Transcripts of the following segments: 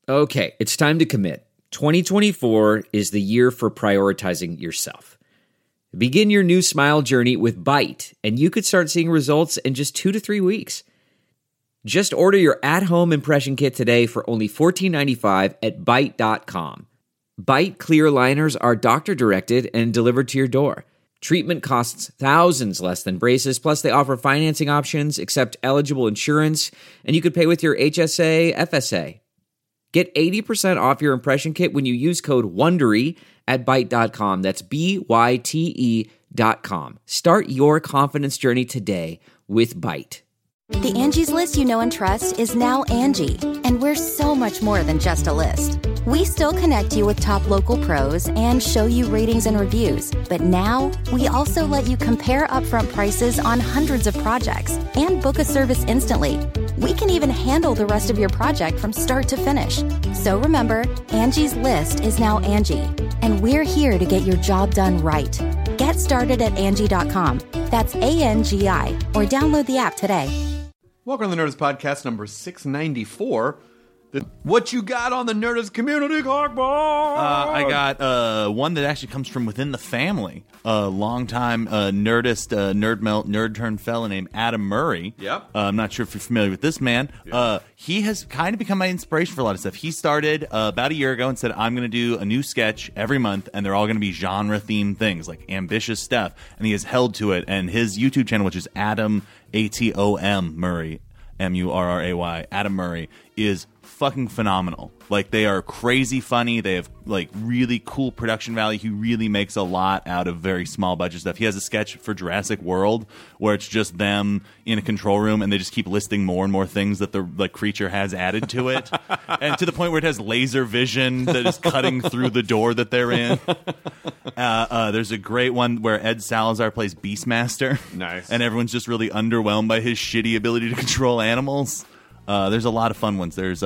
Okay, it's time to commit. 2024 is the year for prioritizing yourself. Begin your new smile journey with Byte, and you could start seeing results in just 2 to 3 weeks. Just order your at-home impression kit today for only $14.95 at Byte.com. Byte clear liners are doctor-directed and delivered to your door. Treatment costs thousands less than braces, plus they offer financing options, accept eligible insurance, and you could pay with your HSA, FSA. Get 80% off your impression kit when you use code WONDERY at Byte.com. That's BYTE.com. Start your confidence journey today with Byte. The Angie's List you know and trust is now Angie, and we're so much more than just a list. We still connect you with top local pros and show you ratings and reviews, but now we also let you compare upfront prices on hundreds of projects and book a service instantly. We can even handle the rest of your project from start to finish. So remember, Angie's List is now Angie, and we're here to get your job done right. Get started at Angie.com. That's ANGI, or download the app today. Welcome to the Nerdist Podcast number 694. What you got on the Nerdist community, Cockball? I got one that actually comes from within the family. A longtime Nerdist, nerd melt, nerd turn fella named Adam Murray. Yep. I'm not sure if you're familiar with this man. Yeah. He has kind of become my inspiration for a lot of stuff. He started about a year ago and said, I'm going to do a new sketch every month, and they're all going to be genre-themed things, like ambitious stuff. And he has held to it. And his YouTube channel, which is Adam, A-T-O-M, Murray, M-U-R-R-A-Y, Adam Murray, is fucking phenomenal. Like, they are crazy funny. They have like really cool production value. He really makes a lot out of very small budget stuff. He has a sketch for Jurassic World where it's just them in a control room and they just keep listing more and more things that the like creature has added to it, and to the point where it has laser vision that is cutting through the door that they're in. There's a great one where Ed Salazar plays Beastmaster. Nice. And everyone's just really underwhelmed by his shitty ability to control animals. There's a lot of fun ones. There's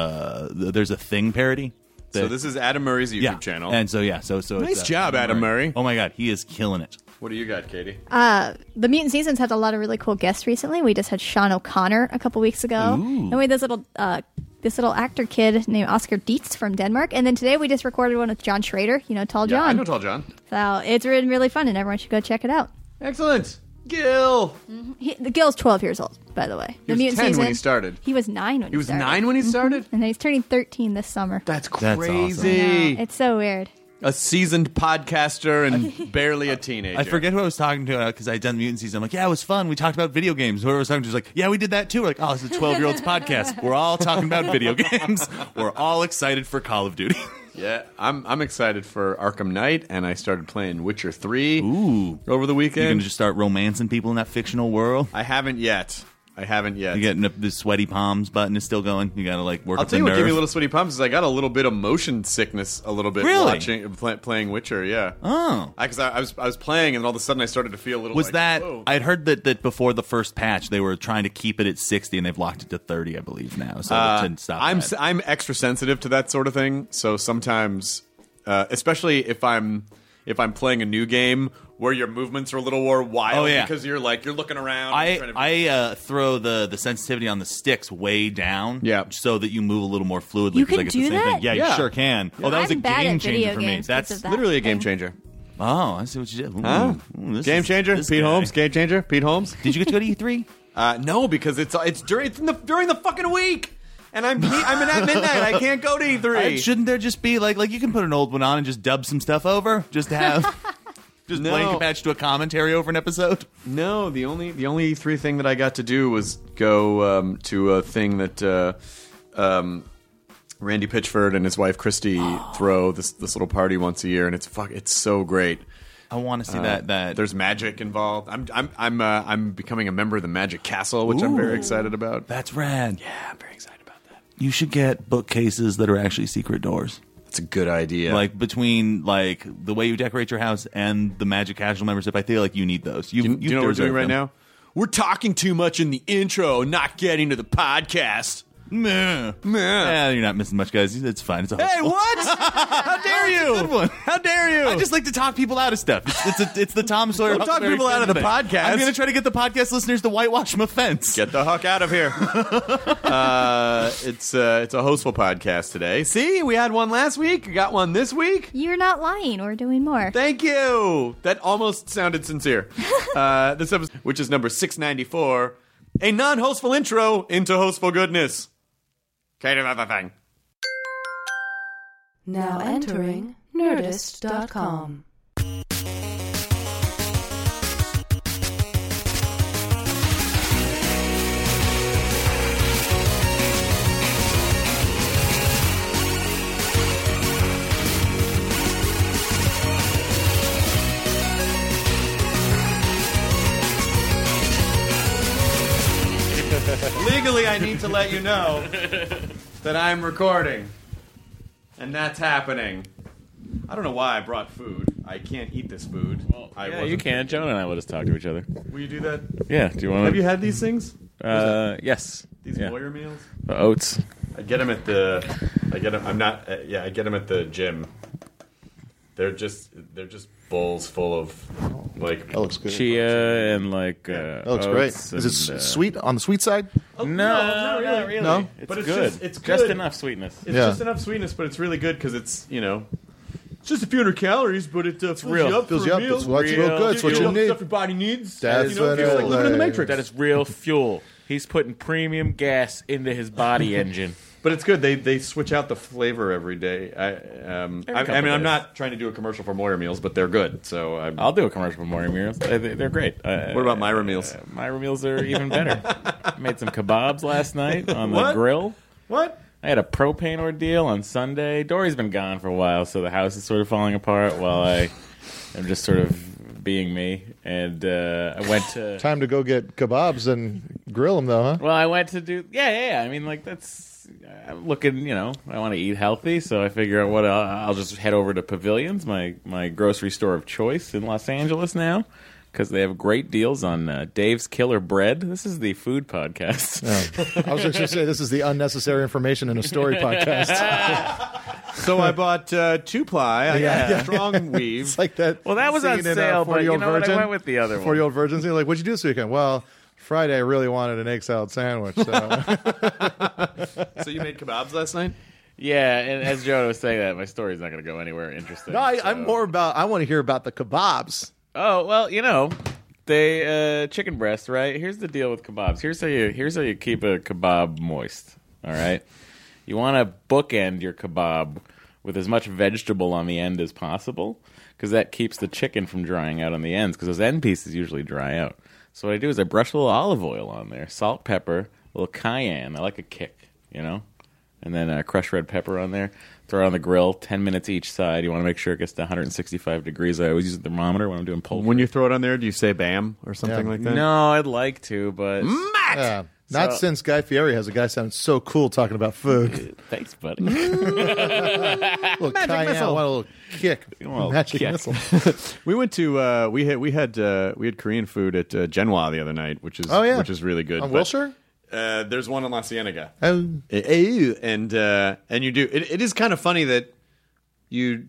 a Thing parody. So this is Adam Murray's YouTube channel. And so nice job, Adam Murray. Oh my God, he is killing it. What do you got, Katie? The Mutant Seasons had a lot of really cool guests recently. We just had Sean O'Connor a couple weeks ago. Ooh. And we had this little actor kid named Oscar Dietz from Denmark. And then today we just recorded one with John Schrader. You know, Tall John. I know Tall John. So it's been really fun, and everyone should go check it out. Excellent. Gil. Gil's 12 years old, by the way. He was 10 when he started. He was 9 when he started. He was 9 when he started? And then he's turning 13 this summer. That's That's crazy. Awesome. It's so weird. A seasoned podcaster and barely a teenager. I forget who I was talking to because I'd done Mutant Season. I'm like, yeah, it was fun. We talked about video games. Whoever I was talking to was like, yeah, we did that too. We're like, oh, it's a 12-year-old's podcast. We're all talking about video games. We're all excited for Call of Duty. Yeah, I'm excited for Arkham Knight, and I started playing Witcher 3 over the weekend. You're going to just start romancing people in that fictional world? I haven't yet. You getting the sweaty palms button is still going? You got to like work I'll up tell the you what nerve. gave me a little sweaty palms is I got a little bit of motion sickness a little bit playing Witcher, yeah. Oh. Because I was playing, and all of a sudden I started to feel a little Whoa. I'd heard that before the first patch, they were trying to keep it at 60, and they've locked it to 30, I believe, now. So that didn't stop I'm extra sensitive to that sort of thing, so sometimes... especially if I'm playing a new game where your movements are a little more wild because you're looking around. I throw the sensitivity on the sticks way down, so that you move a little more fluidly. You can I get do the same that? thing. Yeah, you sure can. Yeah. Oh, that was I'm a bad game at changer video for me. games That's because of that literally a game thing. changer. Oh, I see what you did. Game changer, Pete Holmes. Game changer, Pete Holmes. Did you get to go to E3? No, because it's during the fucking week. And I'm in at midnight. I can't go to E3. Shouldn't there just be like you can put an old one on and just dub some stuff over, just to have just blank patch to a commentary over an episode? No, the only E3 thing that I got to do was go to a thing that Randy Pitchford and his wife Christy throw this little party once a year, and it's so great. I want to see that. There's magic involved. I'm becoming a member of the Magic Castle, which I'm very excited about. That's rad. Yeah, I'm very excited about that. You should get bookcases that are actually secret doors. That's a good idea. Like between like the way you decorate your house and the Magic Casual membership, I feel like you need those. Do you know what we're doing right now? We're talking too much in the intro, not getting to the podcast. Meh. Yeah, you're not missing much, guys. It's fine. It's a Hey, what? How dare you? good one. How dare you? I just like to talk people out of stuff. It's the Tom Sawyer. Don't talk Huckleberry people out of the thing. podcast. I'm going to try to get the podcast listeners to whitewash my fence. Get the heck out of here. It's a hostful podcast today. See, we had one last week. We got one this week. You're not lying. We're doing more. Thank you. That almost sounded sincere. This episode, which is number 694, a non-hostful intro into hostful goodness. Kind of other thing. Now entering Nerdist.com. Legally, I need to let you know that I'm recording. And that's happening. I don't know why I brought food. I can't eat this food. Well, yeah, you can. Jonah and I will just talk to each other. Will you do that? Yeah. Do you want to? Have you had these things? Yes. These yeah. lawyer meals? The oats. I get them at the. I get them. I'm not. I get them at the gym. They're just bowls full of like. That looks good. Chia and like. That looks great. oats Is it and, sweet on the sweet side? Oh, No, not really. No? It's But it's good. it's just good. enough sweetness. It's Yeah. just enough sweetness, but it's really good because it's it's just a few hundred calories, but it fills real. you up Fills for you a up. meal. It's what's real good. It's what you need. Stuff your body needs. That's It's like what living in the Matrix. That is real fuel. He's putting premium gas into his body engine. But it's good. They switch out the flavor every day. I mean, couple I'm days. not trying to do a commercial for Moira meals, but they're good. So I'll do a commercial for Moira meals. They're great. What about Myra meals? Myra meals are even better. Made some kebabs last night on the What? grill. What? I had a propane ordeal on Sunday. Dory's been gone for a while, so the house is sort of falling apart while I am just sort of being me. And I went to... Time to go get kebabs and grill them, though, huh? Well, I went to do... Yeah. I mean, like, that's... I'm looking, I want to eat healthy, so I figure out what... I'll just head over to Pavilions, my grocery store of choice in Los Angeles now, because they have great deals on Dave's Killer Bread. This is the food podcast. I was just going to say, this is the unnecessary information in a story podcast. So I bought 2-ply. I got strong weave. It's like that. Well, that was on scene in, sale, but you 40-Year-Old know what? I Virgin. went with the other one. 40-Year-Old Virgins. You're like, what'd you do this weekend? Well, Friday I really wanted an egg salad sandwich. So. So you made kebabs last night? Yeah, and as Jonah was saying that, my story's not going to go anywhere interesting. No, so. I'm more about. I want to hear about the kebabs. Oh well, they chicken breast, right? Here's the deal with kebabs. Here's how you keep a kebab moist. All right, you want to bookend your kebab with as much vegetable on the end as possible, because that keeps the chicken from drying out on the ends. Because those end pieces usually dry out. So what I do is I brush a little olive oil on there, salt, pepper, a little cayenne. I like a kick, and then crushed red pepper on there. Throw it on the grill, 10 minutes each side. You want to make sure it gets to 165 degrees. I always use a thermometer when I'm doing poultry. When you throw it on there, do you say "bam" or something like that? No, I'd like to, but... Yeah. Not So- since Guy Fieri has a guy sound so cool talking about food. Thanks, buddy. Little cayenne, missile. want a little kick. Well, Magic kick. missile. We went to we had Korean food at Genwa the other night, which is which is really good. On But, Wilshire? there's one in La Cienega. Oh. And you do it is kind of funny that you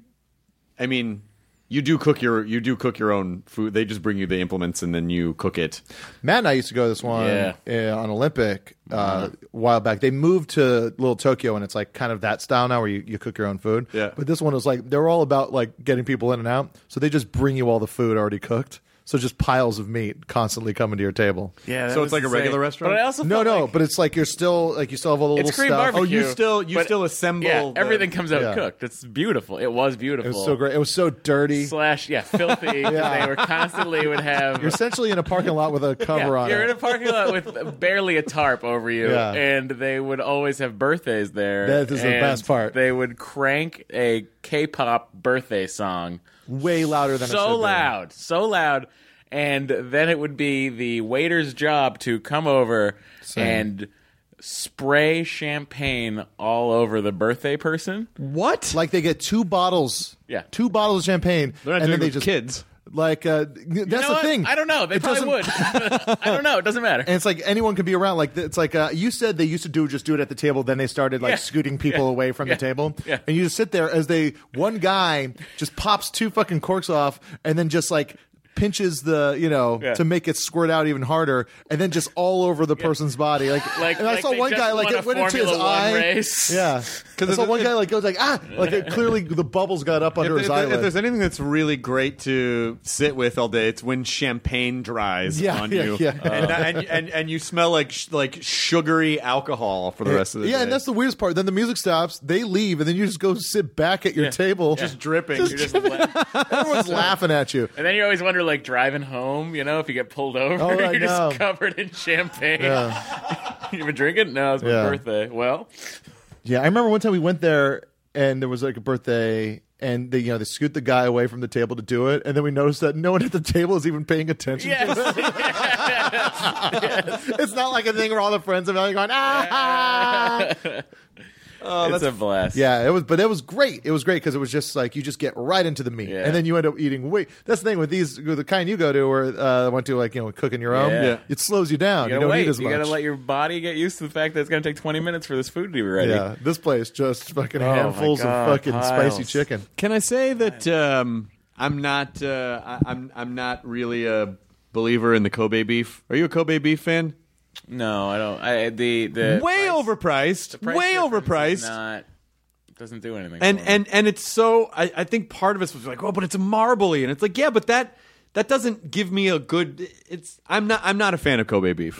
do cook your own food. They just bring you the implements and then you cook it. Matt and I used to go to this one on Olympic a while back. They moved to Little Tokyo, and it's like kind of that style now where you cook your own food. Yeah. But this one was like, they were all about like getting people in and out. So they just bring you all the food already cooked. So just piles of meat constantly coming to your table. Yeah, So it's like a regular restaurant? But I also No, felt like but it's like you still have all the little it's Korean stuff. barbecue. Oh, you but- still assemble Yeah, the- everything comes out Yeah. cooked. It's beautiful. It was beautiful. It was so great. It was so dirty. Filthy. Yeah. They were constantly would have... You're essentially in a parking lot with a cover on You're it. in a parking lot with barely a tarp over you, Yeah. and they would always have birthdays there. That is the and best part. They would crank a K-pop birthday song Way louder than it should be. so loud, and then it would be the waiter's job to come over and spray champagne all over the birthday person. What? Like they get 2 bottles. Yeah. 2 bottles of champagne. They're not and doing then it they with just kids. Like that's the thing. I don't know. They probably would. I don't know. It doesn't matter. And it's like anyone can be around. Like it's like you said they used to just do it at the table. Then they started like scooting people away from the table. Yeah. And you just sit there as one guy just pops 2 fucking corks off and then just like pinches to make it squirt out even harder, and then just all over the person's body. And I saw one guy like it went into his eye. Race. Yeah, because I saw one guy like goes like clearly the bubbles got up under his eyelid. If there's anything that's really great to sit with all day, it's when champagne dries on you, and you smell like sugary alcohol for the rest of the day. Yeah, and that's the weirdest part. Then the music stops, they leave, and then you just go sit back at your table, just dripping. Everyone's laughing at you, and then you always wonder, like driving home, if you get pulled over, you're just covered in champagne. Yeah. You been drinking? No, it's my birthday. Well, yeah, I remember one time we went there and there was like a birthday, and they scoot the guy away from the table to do it, and then we noticed that no one at the table is even paying attention to it. Yes. It's not like a thing where all the friends are going, ah! Oh, it's a blast. Yeah, it was great. It was great because it was just like you just get right into the meat, and then you end up eating way. That's the thing with the kind you go to, or went to cooking your own. It slows you down. You don't eat as much. You got to let your body get used to the fact that it's going to take 20 minutes for this food to be ready. Yeah, this place just fucking handfuls of fucking spicy chicken. Can I say that I'm not really a believer in the Kobe beef? Are you a Kobe beef fan? No, I don't. The way overpriced. Way overpriced. Doesn't do anything. And it's so. I think part of us was like, oh, but it's marbly, and it's like, yeah, but that doesn't give me a good. I'm not a fan of Kobe beef.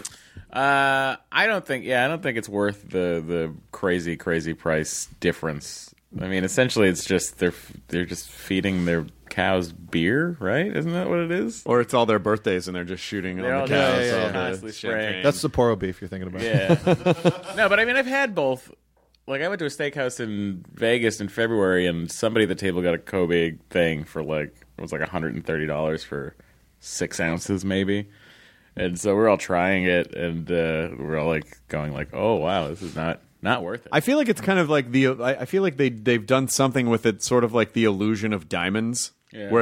I don't think it's worth the crazy price difference. I mean, essentially, it's just they're just feeding their cows beer, right? Isn't that what it is? Or it's all their birthdays and they're just shooting on the cows. Constantly spraying. That's Sapporo beef you're thinking about. Yeah. No, but I mean, I've had both. Like, I went to a steakhouse in Vegas in February, and somebody at the table got a Kobe thing for it was like $130 for 6 ounces, maybe. And so we're all trying it, and we're all going oh wow, this is not worth it. I feel like it's kind of like I feel like they've done something with it, sort of like the illusion of diamonds, where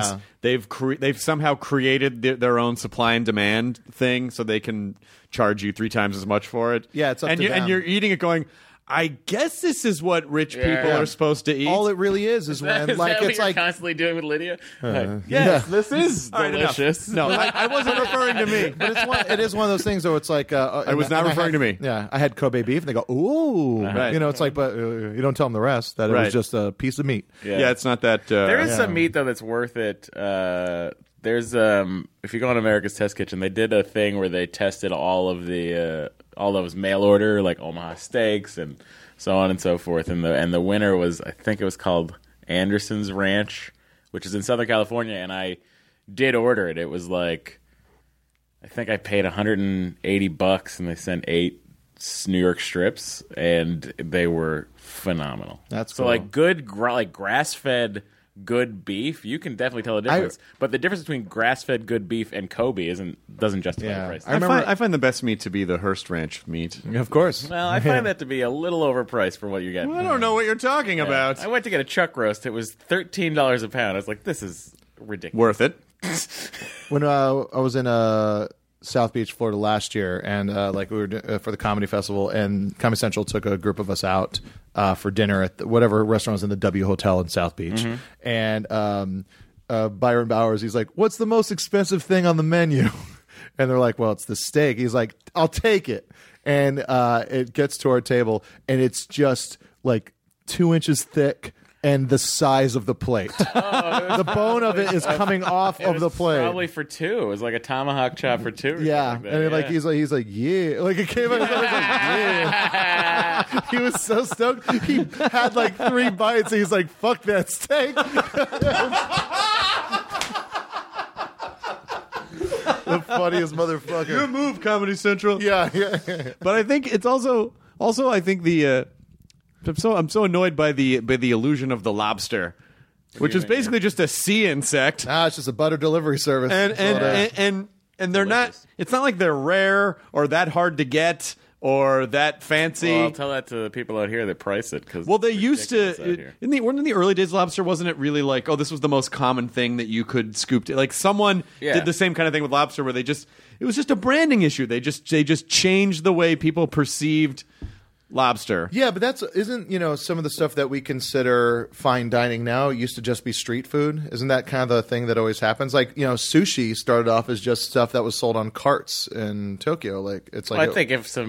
they've somehow created their own supply and demand thing, so they can charge you 3 times as much for it. Yeah, it's up to them. And you're eating it going, I guess this is what rich people are supposed to eat. All it really is when is like that it's what like you're constantly doing with Lydia. Yes, this is delicious. No, I wasn't referring to me. But it is one of those things where it's like I was not referring to me. Yeah, I had Kobe beef, and they go, ooh, right. It's like, but you don't tell them the rest that it was just a piece of meat. Yeah, it's not that. There is some meat though that's worth it. There's if you go on America's Test Kitchen, they did a thing where they tested all of those mail order like Omaha steaks and so on and so forth, and the winner was, I think it was called Anderson's Ranch, which is in Southern California, and I did order it. It was like, I think I paid $180, and they sent 8 New York strips, and they were phenomenal. That's so cool. like good grass-fed good beef, you can definitely tell the difference. But the difference between grass-fed good beef and Kobe doesn't justify the price. I find the best meat to be the Hearst Ranch meat. Of course. Well, I find that to be a little overpriced for what you're getting. I don't know what you're talking about. I went to get a chuck roast. It was $13 a pound. I was like, this is ridiculous. Worth it. When I was in South Beach, Florida last year, and we were for the comedy festival, and Comedy Central took a group of us out for dinner at whatever restaurant was in the W Hotel in South Beach, and Byron Bowers, he's like, "What's the most expensive thing on the menu?" And they're like, "Well, it's the steak." He's like, "I'll take it," and it gets to our table, and it's just like 2 inches thick. And the size of the plate. The bone of it is coming off of the plate. Probably for 2. It was like a tomahawk chop for 2. Yeah, and he's like, yeah, like it came out. Like, yeah. He was so stoked. He had like 3 bites. And he's like, fuck that steak. The funniest motherfucker. Good move, Comedy Central. Yeah. But I think it's also I think the. I'm so annoyed by the illusion of the lobster, which is basically just a sea insect. It's just a butter delivery service. And they're not. It's not like they're rare or that hard to get or that fancy. Well, I'll tell that to the people out here that price it. Cause well, they used to in in the early days of lobster. Wasn't it really like, oh, this was the most common thing that you could scoop? Like someone did the same kind of thing with lobster, where it was just a branding issue. They just changed the way people perceived lobster. Yeah, but isn't some of the stuff that we consider fine dining now used to just be street food? Isn't that kind of the thing that always happens? Like, sushi started off as just stuff that was sold on carts in Tokyo. Like, it's like I think some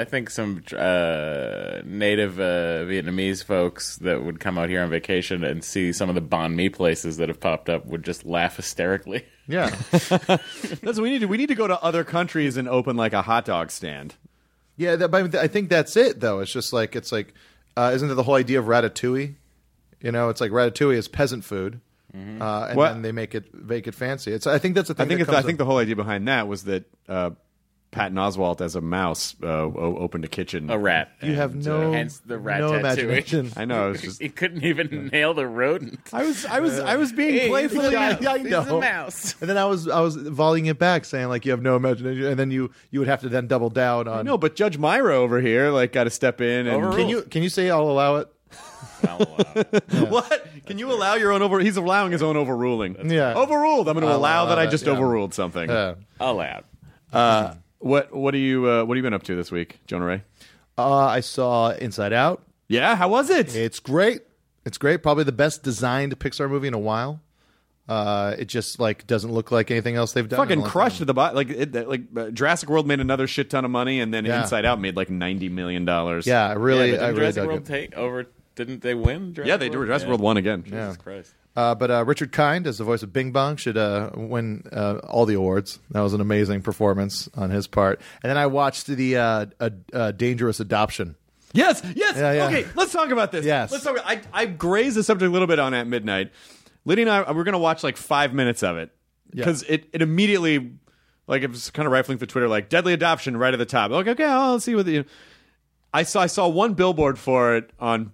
native Vietnamese folks that would come out here on vacation and see some of the banh mi places that have popped up would just laugh hysterically. Yeah, that's what we need to. We need to go to other countries and open like a hot dog stand. Yeah, but I think that's it, though. It's just like isn't it the whole idea of ratatouille? It's like ratatouille is peasant food, and then they make it fancy. I think that's the thing. I think the whole idea behind that was that Patton Oswalt as a mouse opened a kitchen. A rat. You have hence the rat tattoo. I know. It was he couldn't even nail the rodent. I was being playful. I know. He's a mouse. And then I was volleying it back, saying like you have no imagination, and then you would have to then double down on. No, but Judge Myra over here got to step in. And can you say I'll allow it? I'll allow it. Yeah. What? Can you allow your own over? He's allowing his own overruling. Yeah, overruled. I'm going to allow that I just overruled something. Allowed. What are you been up to this week, Jonah Ray? I saw Inside Out. Yeah, how was it? It's great. It's great. Probably the best designed Pixar movie in a while. It just doesn't look like anything else they've done. Fucking crushed at the bottom. Jurassic World made another shit ton of money, and then Inside Out made like $90 million. Yeah, really. Didn't Jurassic dug World it. take over? Didn't they win? They did. Jurassic World won again. Jesus Christ. But Richard Kind, as the voice of Bing Bong, should win all the awards. That was an amazing performance on his part. And then I watched the Dangerous Adoption. Yes. Yeah. Okay, let's talk about this. Yes. Let's talk. I grazed the subject a little bit on At Midnight. Lydia and I were going to watch like 5 minutes of it because it immediately, it was kind of rifling through Twitter, like Deadly Adoption right at the top. Like, okay, I'll see what I saw one billboard for it on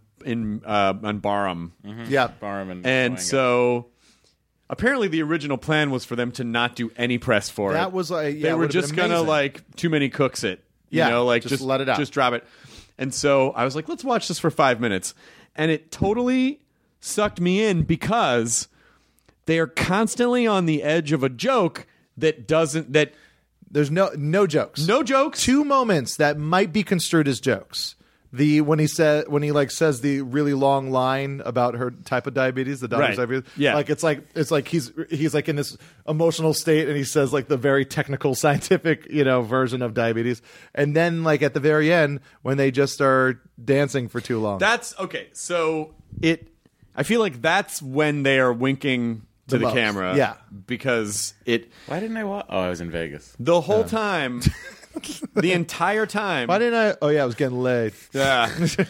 Barham. Mm-hmm. Yeah, Barham and so apparently the original plan was for them to not do any press for it. That was they were just gonna too many cooks it. Just let it out, just drop it. And so I was like, let's watch this for 5 minutes, and it totally sucked me in because they are constantly on the edge of a joke that there's no jokes. No jokes. 2 moments that might be construed as jokes. When he says the really long line about her type of diabetes, the doctor's diabetes. Yeah. It's like he's like in this emotional state, and he says like the very technical scientific version of diabetes, and then at the very end when they just are dancing for too long. That's okay. So I feel like that's when they are winking to the camera. Yeah, because Why didn't I watch? Oh, I was in Vegas the whole time. The entire time. Why didn't I? Oh yeah, I was getting laid. Yeah,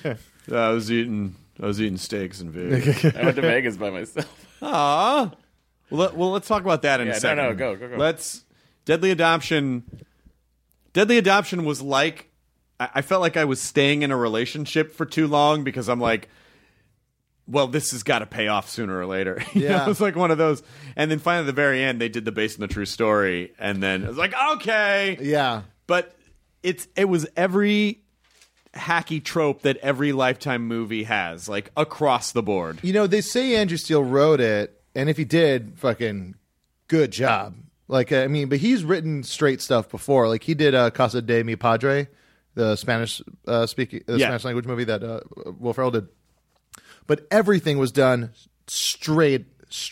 I was eating steaks in Vegas. I went to Vegas by myself. Aw. Well, let's talk about that in a second. No, go. Deadly Adoption. Deadly Adoption was like, I felt like I was staying in a relationship for too long because I'm like, well, this has got to pay off sooner or later. Yeah. It was like one of those. And then finally at the very end, they did the based on the true story. And then it was like, okay. Yeah. But it was every hacky trope that every Lifetime movie has, across the board. They say Andrew Steele wrote it, and if he did, fucking good job. But he's written straight stuff before. He did Casa de Mi Padre, the Spanish Spanish language movie that Will Ferrell did. But everything was done straight.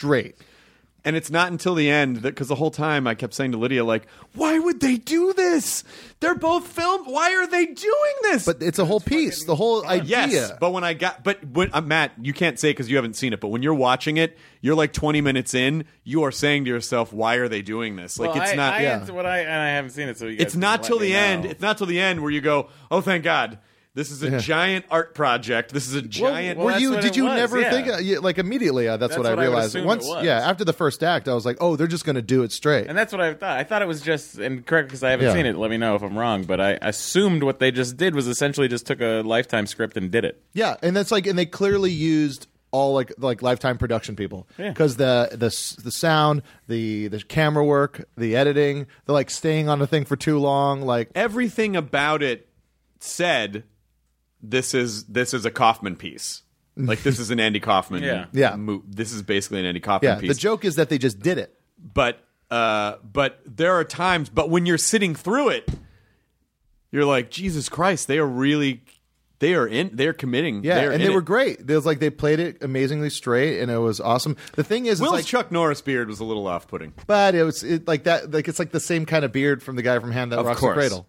And it's not until the end because the whole time I kept saying to Lydia, why would they do this? They're both filmed. Why are they doing this? But it's a whole piece, the whole idea. Yes, but when Matt, you can't say because you haven't seen it, but when you're watching it, you're 20 minutes in, you are saying to yourself, why are they doing this? Well, it's not. I haven't seen it, so you guys it's not till the end. It's not till the end where you go, oh, thank God. This is a giant art project. This is a giant. Did you never think immediately? That's what I realized. Once, after the first act, I was like, "Oh, they're just going to do it straight." And that's what I thought. I thought it was just, and correct because I haven't seen it. Let me know if I'm wrong. But I assumed what they just did was essentially just took a Lifetime script and did it. Yeah, and that's and they clearly used all Lifetime production people because the sound, the camera work, the editing, the staying on the thing for too long, everything about it said, this is a Kaufman piece. Like, this is an Andy Kaufman. Yeah. This is basically an Andy Kaufman piece. The joke is that they just did it. But there are times. But when you're sitting through it, you're like, Jesus Christ, they're committing. Yeah, and they were great. It was like they played it amazingly straight, and it was awesome. The thing is, Will's it's like, Chuck Norris beard was a little off-putting, but it's like that. Like it's like the same kind of beard from the guy from Hand That Rocks the Cradle,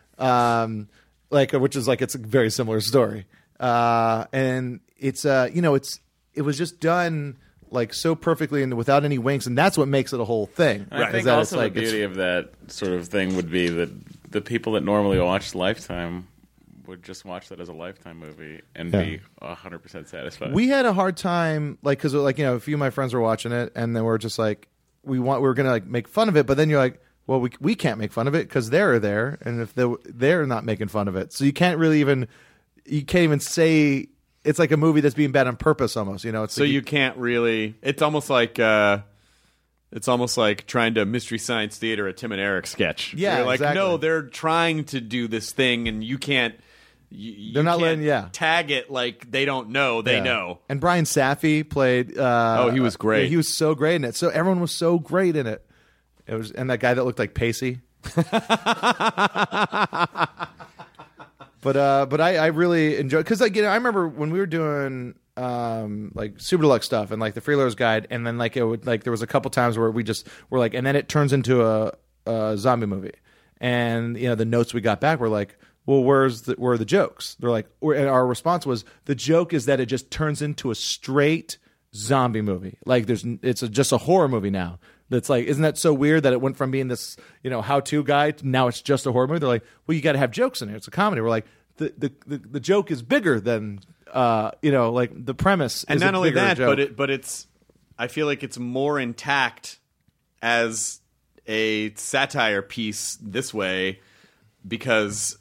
which is like it's a very similar story. And it's it was just done like so perfectly and without any winks, and that's what makes it a whole thing. I think also the beauty of that sort of thing would be that the people that normally watch Lifetime would just watch that as a Lifetime movie and be 100% satisfied. We had a hard time, like, because a few of my friends were watching it, and then we're just like, we were gonna like make fun of it, but then you're like, well, we can't make fun of it because they're there, and if they're not making fun of it, so you can't even say it's like a movie that's being bad on purpose, almost. It's so like you can't really. It's almost like trying to Mystery Science Theater a Tim and Eric sketch. Yeah, you're like, exactly. no, they're trying to do this thing, and you can't. They're not can't letting tag it like they don't know. They know. And Brian Safi played. He was great. He was so great in it. So everyone was so great in it. It was, and that guy that looked like Pacey. But I really enjoyed, because like I remember when we were doing like Super Deluxe stuff and like the Freeloaders Guide, and then like it would like there was a couple times where we just were like, and then it turns into a zombie movie, and the notes we got back were like, well, where are the jokes? They're like, and our response was, the joke is that it just turns into a straight zombie movie. Like it's just a horror movie now. That's like, isn't that so weird that it went from being this, how-to guide to now it's just a horror movie? They're like, well, you got to have jokes in here. It's a comedy. We're like, the joke is bigger than, like the premise. And is not a only bigger that, joke. but it's, I feel like it's more intact as a satire piece this way, because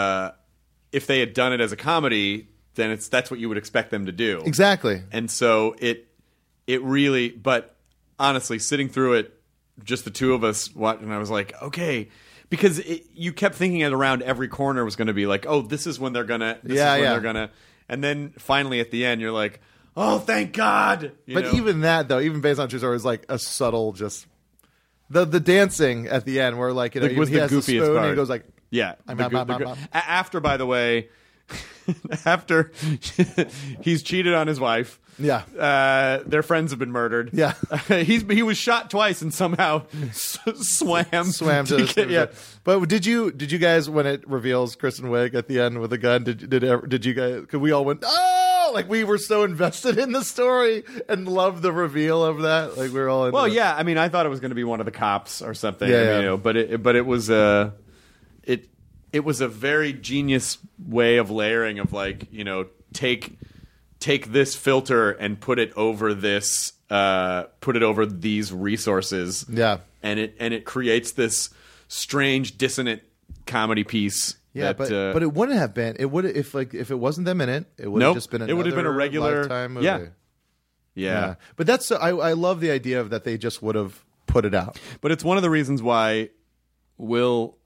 if they had done it as a comedy, then that's what you would expect them to do. Exactly. And so it really, but honestly, sitting through it, just the two of us, and I was like, okay, because you kept thinking it around every corner was going to be like, oh, this is when they're gonna, they're gonna, and then finally at the end, you're like, oh, thank God. Even that though, even based on true story, is like a subtle, just the dancing at the end, where like was he the has goofiest the spoon part. And he goes like, yeah, I'm after, by the way, after he's cheated on his wife. Yeah. Their friends have been murdered. Yeah. He was shot twice and somehow swam to this. Yeah. But did you guys, when it reveals Kristen Wiig at the end with a gun, did you guys, because we all went, oh, like we were so invested in the story and loved the reveal of that. Like we were all into yeah, I mean, I thought it was going to be one of the cops or something. Yeah, but it was it was a very genius way of layering of like, take this filter and put it over this, put it over these resources. Yeah. And it creates this strange dissonant comedy piece. Yeah, but it wouldn't have been. It would if it wasn't them in it. It would have just been another, it would have been a regular Lifetime movie. Yeah. But that's I love the idea of that they just would have put it out. But it's one of the reasons why Will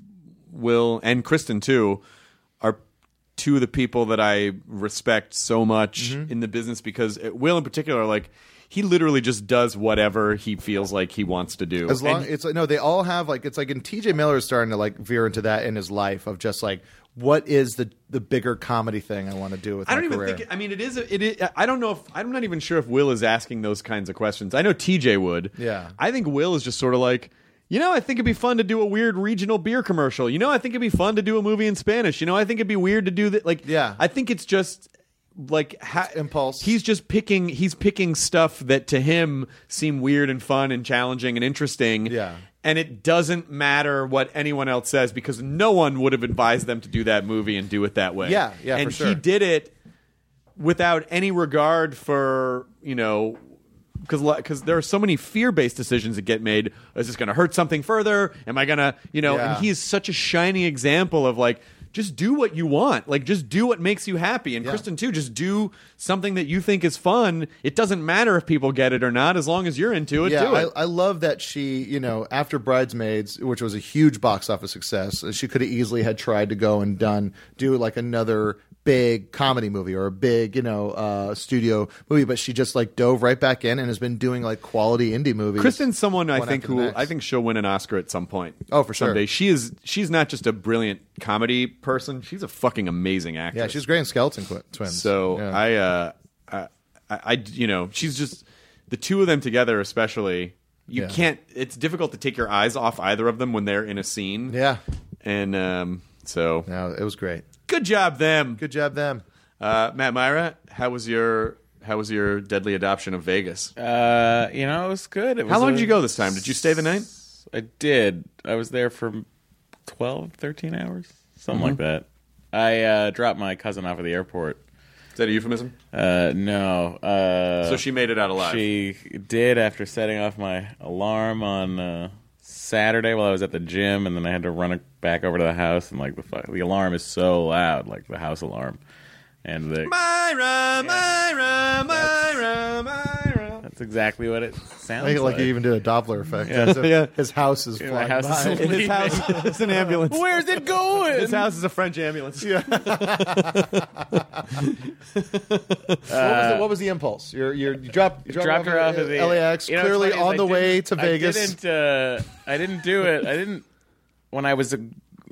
and Kristen too are two of the people that I respect so much in the business, because Will in particular, like, he literally just does whatever he feels like he wants to do. As long it's like, no, they all have like, it's like, and TJ Miller is starting to like veer into that in his life of just like, what is the bigger comedy thing I want to do with my career? Think. I mean, it is. I don't know if I'm not even sure if Will is asking those kinds of questions. I know TJ would. Yeah. I think Will is just sort of like, I think it'd be fun to do a weird regional beer commercial. I think it'd be fun to do a movie in Spanish. I think it'd be weird to do that. Like, yeah. I think it's just like impulse. He's just picking stuff that to him seem weird and fun and challenging and interesting. Yeah. And it doesn't matter what anyone else says, because no one would have advised them to do that movie and do it that way. Yeah, and for sure. he did it without any regard for, because there are so many fear-based decisions that get made. Is this going to hurt something further? Am I going to, and he's such a shining example of like, just do what you want. Like, just do what makes you happy. And Kristen, too, just do something that you think is fun. It doesn't matter if people get it or not, as long as you're into it, do it. I love that she, after Bridesmaids, which was a huge box office success, she could have easily had tried to go and do like another big comedy movie or a big, studio movie, but she just like dove right back in and has been doing like quality indie movies. Kristen's someone I think she'll win an Oscar at some point. Oh, for sure. Someday. She's not just a brilliant comedy person. She's a fucking amazing actress. Yeah, she's great in Skeleton Twins. So she's just the two of them together, especially. You can't. It's difficult to take your eyes off either of them when they're in a scene. Yeah, and it was great. Good job, them. Good job, them. Matt Myra, how was your deadly adoption of Vegas? It was good. How long did you go this time? Did you stay the night? I did. I was there for 12, 13 hours, something like that. I dropped my cousin off at the airport. Is that a euphemism? No. So she made it out alive. She did after setting off my alarm on Saturday while I was at the gym, and then I had to run it back over to the house, and like the alarm is so loud, like the house alarm, and the Myra. That's exactly what it sounds like. You even did a Doppler effect. Yeah. His house is flying by. His house is an ambulance. Where's it going? His house is a French ambulance. Yeah. What was the impulse? You dropped her off at the LAX, clearly on the way to Vegas. I didn't do it. I didn't. When I was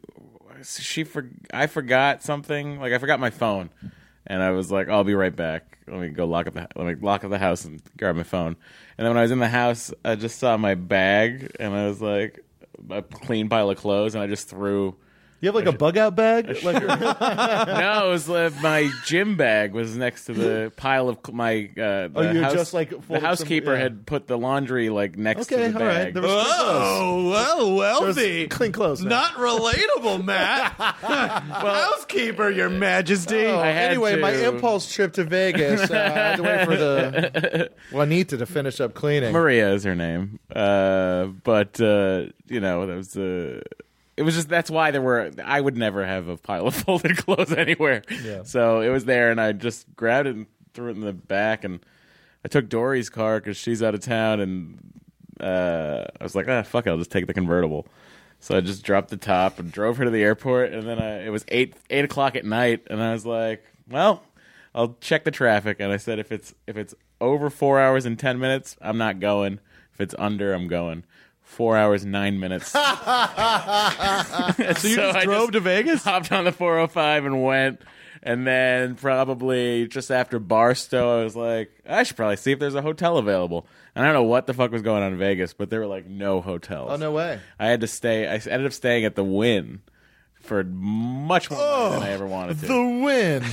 I forgot something. Like I forgot my phone, and I was like, I'll be right back. Let me lock up the house and grab my phone. And then when I was in the house, I just saw my bag, and I was like, a clean pile of clothes, and I just threw. You have like a bug out bag? No, it was my gym bag was next to the pile of my. The housekeeper had put the laundry like next to the bag. All right. There was well, wealthy, clean clothes. Not relatable, Matt. Housekeeper, Your Majesty. Anyway, my impulse trip to Vegas. I had to wait for the Juanita to finish up cleaning. Maria is her name, but that was the. It was just that's why I would never have a pile of folded clothes anywhere. Yeah. So it was there, and I just grabbed it and threw it in the back, and I took Dory's car because she's out of town, and I was like, fuck it, I'll just take the convertible. So I just dropped the top and drove her to the airport, and then it was 8 o'clock at night, and I was like, well, I'll check the traffic, and I said if it's over 4 hours and 10 minutes, I'm not going. If it's under, I'm going. 4 hours, 9 minutes. So you just drove to Vegas? Hopped on the 405 and went. And then probably just after Barstow, I was like, I should probably see if there's a hotel available. And I don't know what the fuck was going on in Vegas, but there were like no hotels. Oh, no way. I ended up staying at the Wynn for much more money than I ever wanted to. The Wynn.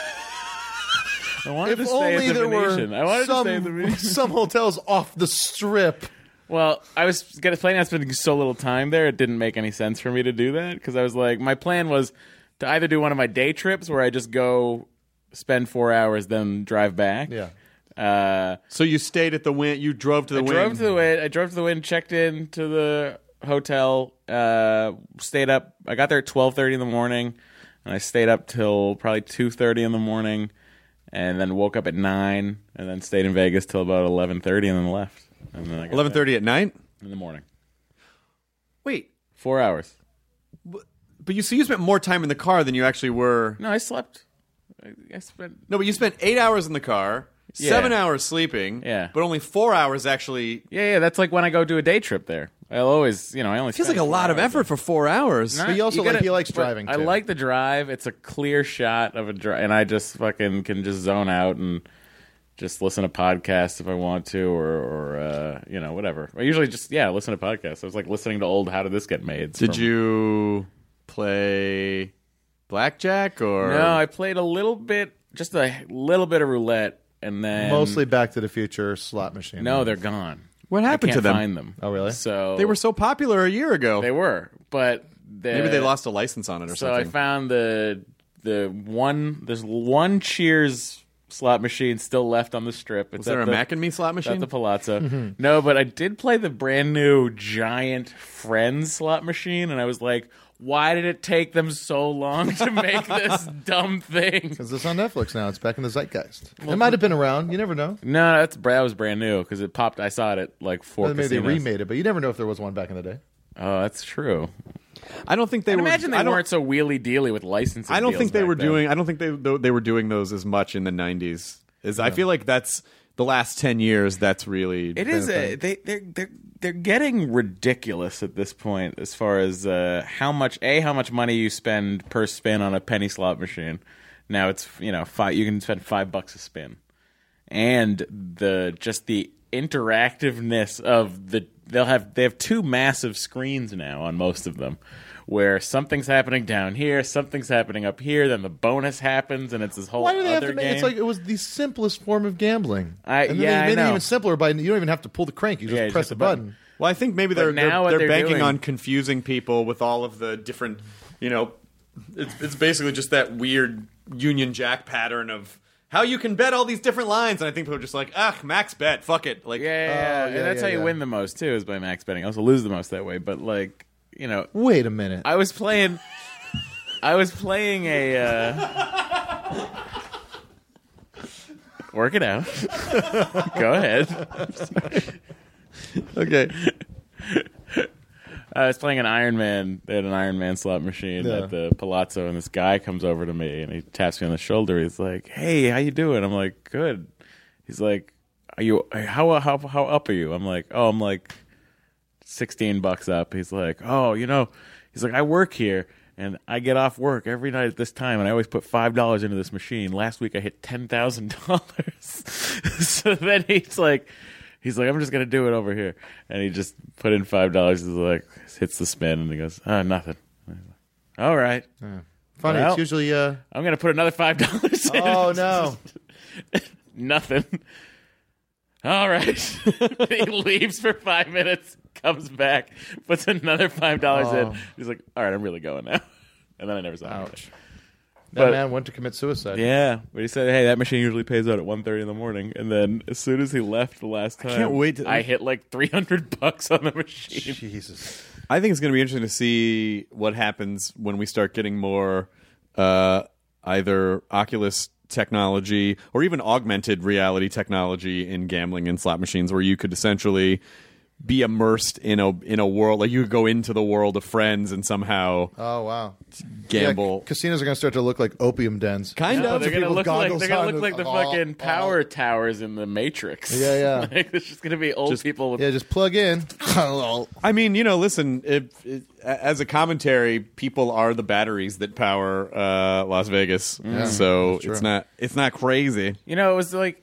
I wanted to stay at the Venetian. I wanted to stay at the Venetian. Some hotels off the strip. Well, I was planning on spending so little time there, it didn't make any sense for me to do that, because I was like, my plan was to either do one of my day trips where I just go spend 4 hours, then drive back. Yeah. So you stayed at the Wynn, you drove to the Wynn? I drove to the Wynn, checked in to the hotel, stayed up. I got there at 12:30 in the morning, and I stayed up till probably 2:30 in the morning, and then woke up at 9, and then stayed in Vegas till about 11:30, and then left. 11:30 at night? In the morning. Wait. 4 hours. But you spent more time in the car than you actually were. No, I slept. No, but you spent 8 hours in the car, 7 hours sleeping, but only 4 hours actually. Yeah, that's like when I go do a day trip there. I'll always, I only feels like a lot of effort for 4 hours. But he also he likes driving too. I like the drive. It's a clear shot of a drive, and I just fucking can just zone out and just listen to podcasts if I want to, or whatever. I usually just listen to podcasts. I was like listening to old How Did This Get Made? Did you play blackjack or no? I played a little bit of roulette, and then mostly Back to the Future slot machine. No, they're gone. What happened to them? Find them. Oh, really? So they were so popular a year ago. They were, but maybe they lost a license on it or something. So I found there's one Cheers slot machine still left on the strip. Was there a Mac and Me slot machine? At the Palazzo. Mm-hmm. No, but I did play the brand new giant Friends slot machine, and I was like, why did it take them so long to make this dumb thing? Because it's on Netflix now. It's back in the zeitgeist. It might have been around. You never know. No, that was brand new because it popped. I saw it at like 4 Maybe they casinos. remade it, but you never know if there was one back in the day. Oh, that's true. I don't think they were. Imagine they weren't so wheelie dealy with licensing. I don't deals think they back were then. doing. I don't think they were doing those as much in the 90s. I feel like that's the last 10 years. That's really It is. They're getting ridiculous at this point as far as how much money you spend per spin on a penny slot machine. Now it's you can spend $5 a spin, and the interactiveness of they have 2 massive screens now on most of them, where something's happening down here, something's happening up here, then the bonus happens, and it's this whole Why do they have other to make game. It's like it was the simplest form of gambling. I They made it know. even simpler by you don't even have to pull the crank. You just Yeah, press just the a button. button. Well, I think maybe But now what they're they're banking doing- on confusing people with all of the different, it's basically just that weird Union Jack pattern of how you can bet all these different lines, and I think people are just like, max bet, fuck it, like, Yeah, and that's how you yeah. win the most too, is by max betting. I also lose the most that way, but Wait a minute. I was playing a work it out. Go ahead. okay. I was playing an Iron Man. They had an Iron Man slot machine at the Palazzo, and this guy comes over to me and he taps me on the shoulder. He's like, "Hey, how you doing?" I'm like, "Good." He's like, "Are you how up are you?" I'm like, "Oh, I'm like $16 up." He's like, "Oh, he's like, I work here and I get off work every night at this time, and I always put $5 into this machine. Last week I hit $10,000." So then he's like, I'm just gonna do it over here, and he just put in $5. He's like, hits the spin, and he goes, "Oh, nothing." All right, Funny. Well, It's usually. I'm gonna put another $5 in. Oh no. Nothing. All right. He leaves for 5 minutes, comes back, puts another $5 in. He's like, "All right, I'm really going now." And then I never saw him. Ouch. But- That man went to commit suicide. Yeah, but he said, "Hey, that machine usually pays out at 1:30 in the morning." And then as soon as he left the last time, can't wait to- I hit like $300 on the machine. Jesus. I think it's going to be interesting to see what happens when we start getting more either Oculus technology or even augmented reality technology in gambling and slot machines, where you could essentially be immersed in a world, like you could go into the world of friends and somehow Oh wow. gamble. Yeah, casinos are going to start to look like opium dens. Kind No, of. they're gonna people look with like goggles they're gonna on look like the and- fucking power towers in the Matrix. Yeah, yeah. Like, it's just gonna be old people with Yeah, just plug in. I mean, listen. As a commentary, people are the batteries that power Las Vegas, so it's not crazy. it was like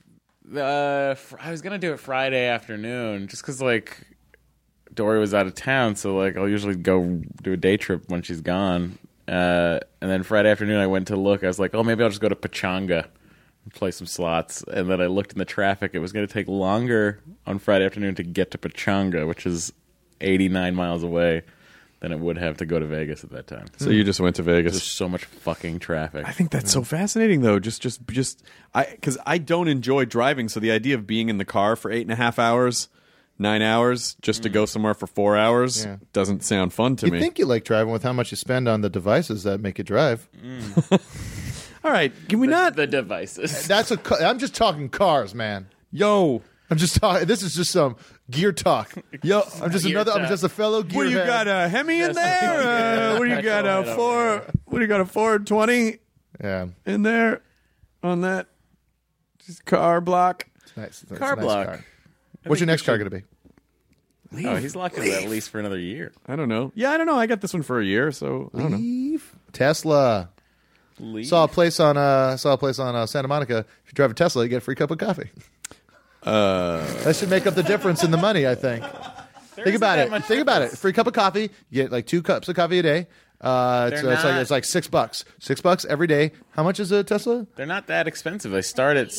I was gonna do it Friday afternoon just because like Dory was out of town, so like I'll usually go do a day trip when she's gone. And then Friday afternoon I went to look. I was like, oh, maybe I'll just go to Pachanga and play some slots. And then I looked in the traffic. It was going to take longer on Friday afternoon to get to Pachanga, which is 89 miles away, than it would have to go to Vegas at that time. So you just went to Vegas. There's so much fucking traffic. I think that's so fascinating, though. Because I don't enjoy driving, so the idea of being in the car for 8.5 hours, 9 hours, just to go somewhere for 4 hours doesn't sound fun to You me. think you like driving with how much you spend on the devices that make you drive? All right, can we not? the devices. I'm just talking cars, man. Yo, I'm just talking. This is just some gear talk. yo, I'm just Gear I'm talk. just a fellow gear. what do you got? A Hemi in there? What do you got? A What do you got? A 420 Yeah, in there on that just car block? it's nice. It's Car a nice block. car. What's your next car going to be? Oh, he's locked in at least for another year. I don't know. Yeah, I don't know. I got this one for a year, so I don't know. Leaf. Tesla. Saw a place on Santa Monica. If you drive a Tesla, you get a free cup of coffee. That should make up the difference in the money, I think. Think about it. Think about it. Free cup of coffee. You get like 2 cups of coffee a day. It's like $6. $6 every day. How much is a Tesla? They're not that expensive. They start at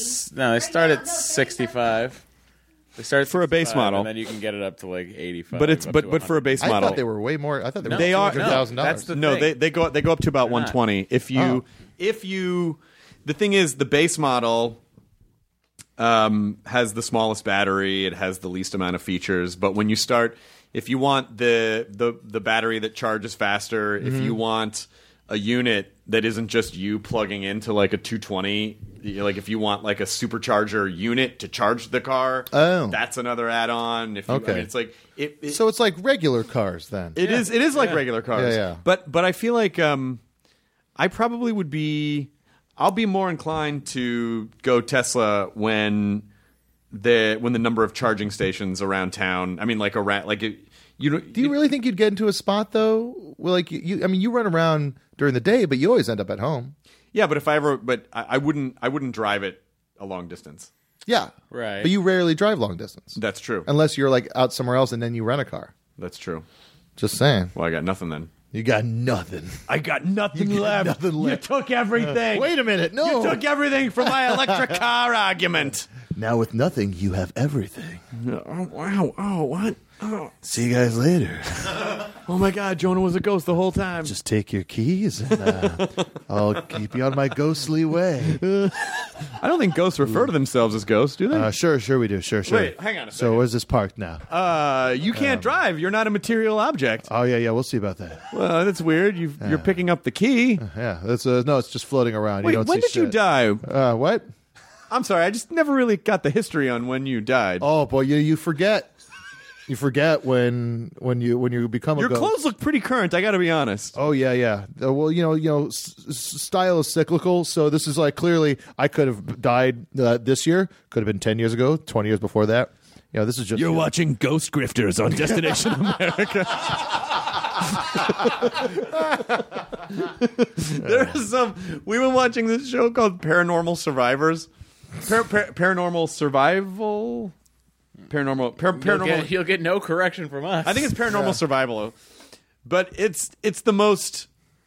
65. They start at For a base 65, model. and then you can get it up to like 85. But it's up to but for a base I model, thought they were way more. I thought they were They are- $200,000. that's the no, thing. they go up to about 120. If you the thing is, the base model has the smallest battery, it has the least amount of features, but when you start if you want the battery that charges faster, if you want a unit that isn't just you plugging into like a 220, like if you want like a supercharger unit to charge the car, that's another add-on. If you, Okay. I mean, it's like So it's like regular cars then. it is like regular cars. Yeah. But I feel like I probably would be. I'll be more inclined to go Tesla when the number of charging stations around town. I mean, like around like it, Do you really think you'd get into a spot though? Well, like I mean, you run around during the day, but you always end up at home. Yeah, but if I ever, I wouldn't drive it a long distance. Yeah, Right. But you rarely drive long distance. That's true. Unless you're like out somewhere else and then you rent a car. That's true. Just saying. Well, I got nothing then. You got nothing. I got nothing left. Nothing left. You took everything. Wait a minute. No. You took everything from my electric car argument. Now with nothing, you have everything. Oh, wow. Oh, what? Oh. See you guys later. Oh, my God. Jonah was a ghost the whole time. Just take your keys and I'll keep you on my ghostly way. I don't think ghosts refer to themselves as ghosts, do they? Sure we do. Sure. Wait, hang on a So second. where's this parked now? You can't drive. You're not a material object. Oh, yeah, we'll see about that. Well, that's weird. You're picking up the key. Yeah, that's no, it's just floating around. Wait, you don't when see did you shit. die? What? I'm sorry. I just never really got the history on when you died. Oh, boy, you forget. You forget when you become a Your ghost. clothes look pretty current. I got to be honest. Oh yeah. Well, style is cyclical. So this is like clearly I could have died this year. Could have been 10 years ago, 20 years before that. This is just watching Ghost Grifters on Destination America. We've been watching this show called Paranormal Survivors. Paranormal Survival. Paranormal. You'll get no correction from us. I think it's Paranormal Survival, but it's the most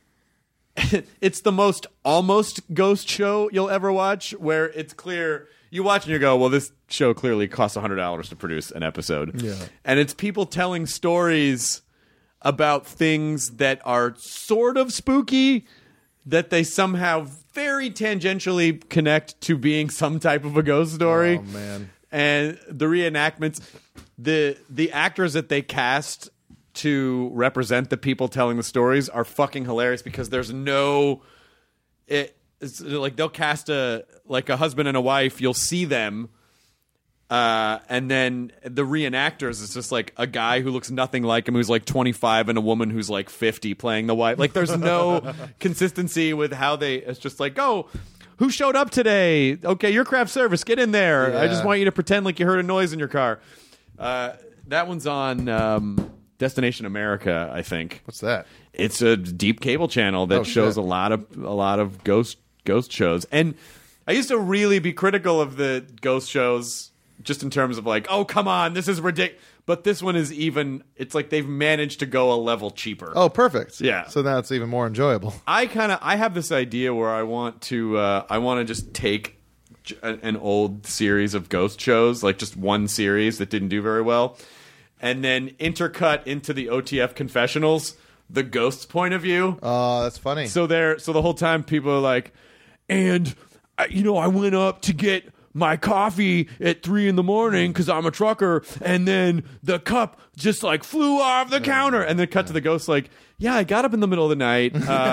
almost ghost show you'll ever watch, where it's clear you watch and you go, well, this show clearly costs $100 to produce an episode, and it's people telling stories about things that are sort of spooky that they somehow very tangentially connect to being some type of a ghost story. Oh man. And the reenactments, the actors that they cast to represent the people telling the stories are fucking hilarious, because there's it's like they'll cast a husband and a wife. You'll see them, and then the reenactors is just like a guy who looks nothing like him, who's like 25, and a woman who's like 50 playing the wife. Like there's no consistency with how they. It's just like, oh, who showed up today? Okay, your craft service, get in there. Yeah. I just want you to pretend like you heard a noise in your car. That one's on Destination America, I think. What's that? It's a deep cable channel that shows shit. a lot of ghost shows. And I used to really be critical of the ghost shows, just in terms of like, oh, come on, this is ridiculous. But this one is it's like they've managed to go a level cheaper. Oh, perfect. Yeah. So now it's even more enjoyable. I have this idea where I want to just take an old series of ghost shows, like just one series that didn't do very well, and then intercut into the OTF confessionals the ghost's point of view. Oh, that's funny. So the whole time people are like, and I went up to get my coffee at 3 a.m. because I'm a trucker, and then the cup just like flew off the counter, and then cut to the ghost like, yeah, I got up in the middle of the night.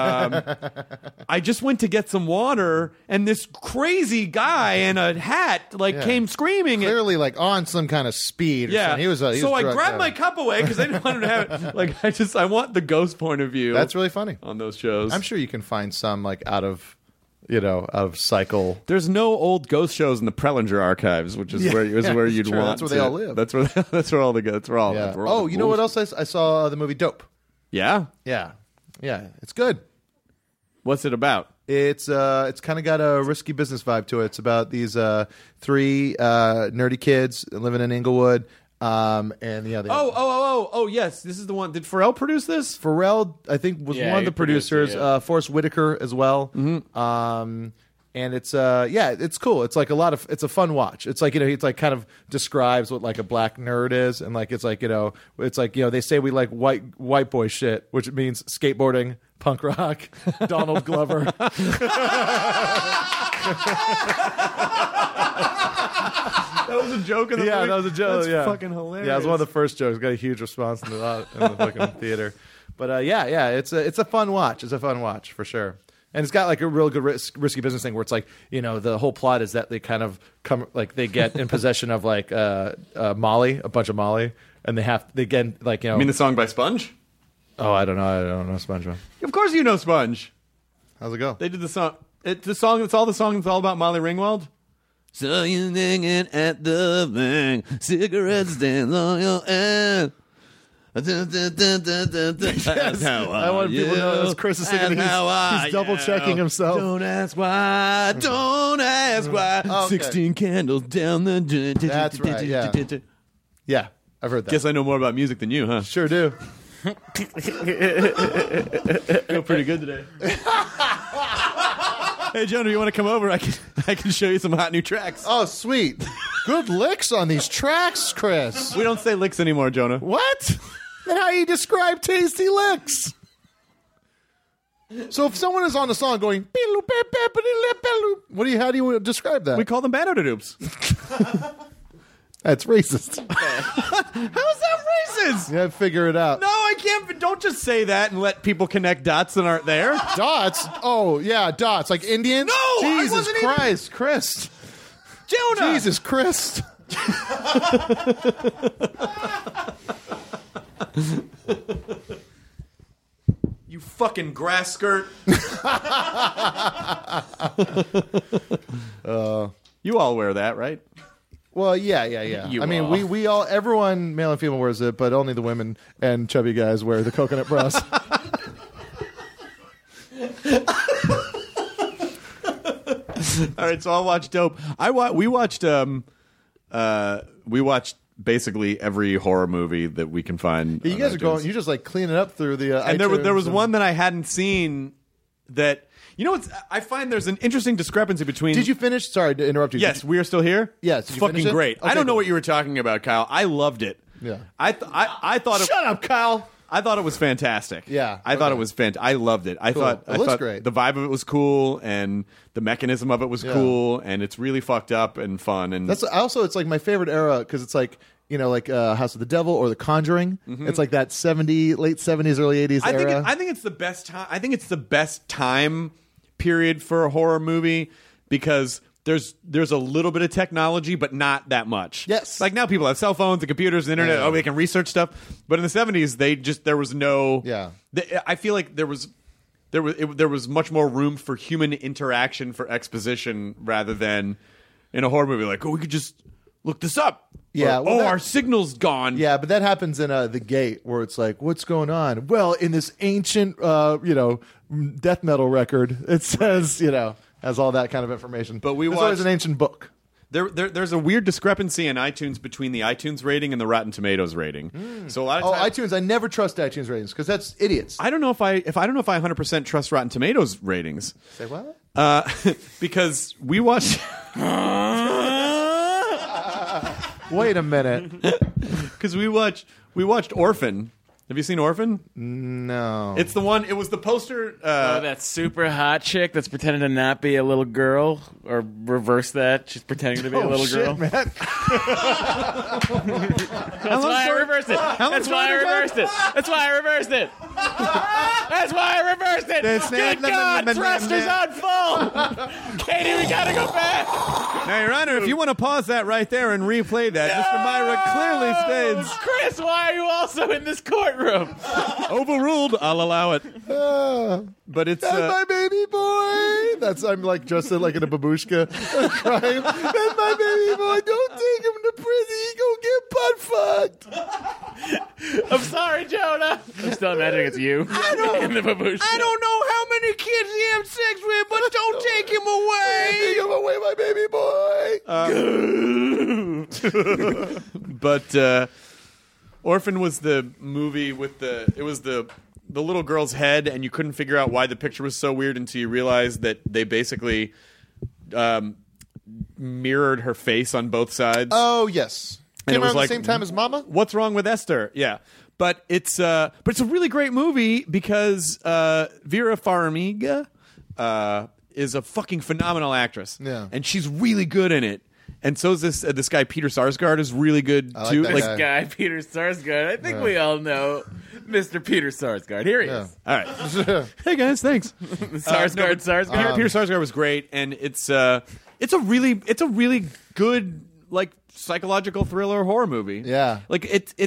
I just went to get some water, and this crazy guy in a hat came screaming. Clearly, like on some kind of speed. Or Yeah, something. He was I drugged grabbed out. my cup away because I didn't want him to have it. I want the ghost point of view. That's really funny. On those shows. I'm sure you can find some like out of cycle. There's no old ghost shows in the Prelinger archives, which is where you'd true. want. That's where they all live. That's where all the that's where all. Yeah. That's where all Oh, the you know what ghouls- else I saw? The movie Dope. Yeah. Yeah. It's good. What's it about? It's kind of got a risky business vibe to it. It's about these 3 nerdy kids living in Inglewood. And yeah. Oh, yes. This is the one. Did Pharrell produce this? Pharrell, I think, was one of he the produced producers. it, yeah. Forrest Whitaker as well. Mm-hmm. And it's it's cool. It's like it's a fun watch. It's like, it's like kind of describes what like a black nerd is, and like it's like, it's like, they say we like white boy shit, which means skateboarding, punk rock, Donald Glover. That was a joke in the movie? that was a joke. That's fucking hilarious. Yeah, it was one of the first jokes. Got a huge response in the fucking theater. But it's a fun watch. It's a fun watch for sure. And it's got like a real good risky business thing where it's like, the whole plot is that they kind of come, like they get in possession of like Molly, a bunch of Molly, and they get like, You mean the song by Sponge? Oh, I don't know SpongeBob. Of course you know Sponge. How's it go? They did the song. It's all about Molly Ringwald. So you hanging at the bank, cigarettes stand on your end. I want people to know as Chris is singing. He's double checking himself. Don't ask why. Don't ask why. Okay. 16 candles down the. That's right. Yeah. Yeah, I've heard that. Guess I know more about music than you, huh? Sure do. Feel pretty good today. Hey, Jonah, you want to come over? I can show you some hot new tracks. Oh, sweet. Good licks on these tracks, Chris. We don't say licks anymore, Jonah. What? Then how do you describe tasty licks? So if someone is on the song going, how do you describe that? We call them banana-doops. That's racist. How is that racist? Yeah, figure it out. No, I can't. Don't just say that and let people connect dots that aren't there. Dots? Oh, yeah, dots. Like Indians? No, I Jesus wasn't Christ, Chris. Jonah! Jesus Christ. You fucking grass skirt. You all wear that, right? Well, yeah. I mean, we all, everyone, male and female, wears it, but only the women and chubby guys wear the coconut bras. All right, so I'll watch Dope. We watched basically every horror movie that we can find. Yeah, you guys are going. You just like cleaning up through the. And there was one that I hadn't seen. That I find there's an interesting discrepancy between. Did you finish? Sorry to interrupt you. Yes, we are still here. Yes, it's fucking great. Okay, I don't know cool. what you were talking about, Kyle. I loved it. Yeah, I thought. Shut up, Kyle. I thought it was fantastic. Yeah, I thought it was fantastic. I loved it. I thought it looks great. The vibe of it was cool, and the mechanism of it was cool, and it's really fucked up and fun. And that's also it's like my favorite era because it's like House of the Devil or The Conjuring. Mm-hmm. It's like that late 70s, early 80s era. I think it's the best time. I think it's the best time period for a horror movie because there's a little bit of technology, but not that much. Yes. Like now people have cell phones and computers and internet. Yeah. Oh, they can research stuff. But in the 70s, there was no. Yeah. I feel like there was much more room for human interaction for exposition rather than in a horror movie. Like, oh, we could just look this up. Yeah. Or, our signal's gone. Yeah, but that happens in The Gate where it's like, what's going on? Well, in this ancient, death metal record, it says, has all that kind of information. But There's always an ancient book. There's a weird discrepancy in iTunes between the iTunes rating and the Rotten Tomatoes rating. So a lot of times, iTunes. I never trust iTunes ratings because that's idiots. I don't know if I 100% trust Rotten Tomatoes ratings. Say what? Because we watched. Wait a minute. Because we watched Orphan. Have you seen Orphan? No. It's the one. It was the poster. That super hot chick that's pretending to not be a little girl, or reverse that, she's pretending to be a little girl. Man. That's why I reversed it. That's why I reversed it. That's why I reversed it. That's why I reversed it. Good God, thrusters on full. Katie, we gotta go back. Now, Your Honor, if you want to pause that right there and replay that, Mr. Myra clearly states. Chris, why are you also in this courtroom? Overruled. I'll allow it. But it's That's my baby boy. I'm like dressed like in a babushka, crying. That's my baby boy. Don't take him to prison. He gonna get butt fucked. I'm sorry, Jonah. I'm still imagining it's you in the babushka. I don't know how many kids he had sex with, but don't take him away. Take him away, my baby boy. But Orphan was the movie with the little girl's head, and you couldn't figure out why the picture was so weird until you realized that they basically mirrored her face on both sides. Oh yes. And Came it was around like, the same time as Mama? What's wrong with Esther? Yeah. But it's a really great movie because Vera Farmiga is a fucking phenomenal actress. Yeah. And she's really good in it. And so is this guy Peter Sarsgaard is really good I like too. that This guy. guy, Peter Sarsgaard. I think we all know Mr. Peter Sarsgaard. Here he is. All right. Hey guys, thanks. Sarsgaard. Peter Sarsgaard was great, and it's a really good like psychological thriller horror movie. Yeah. Like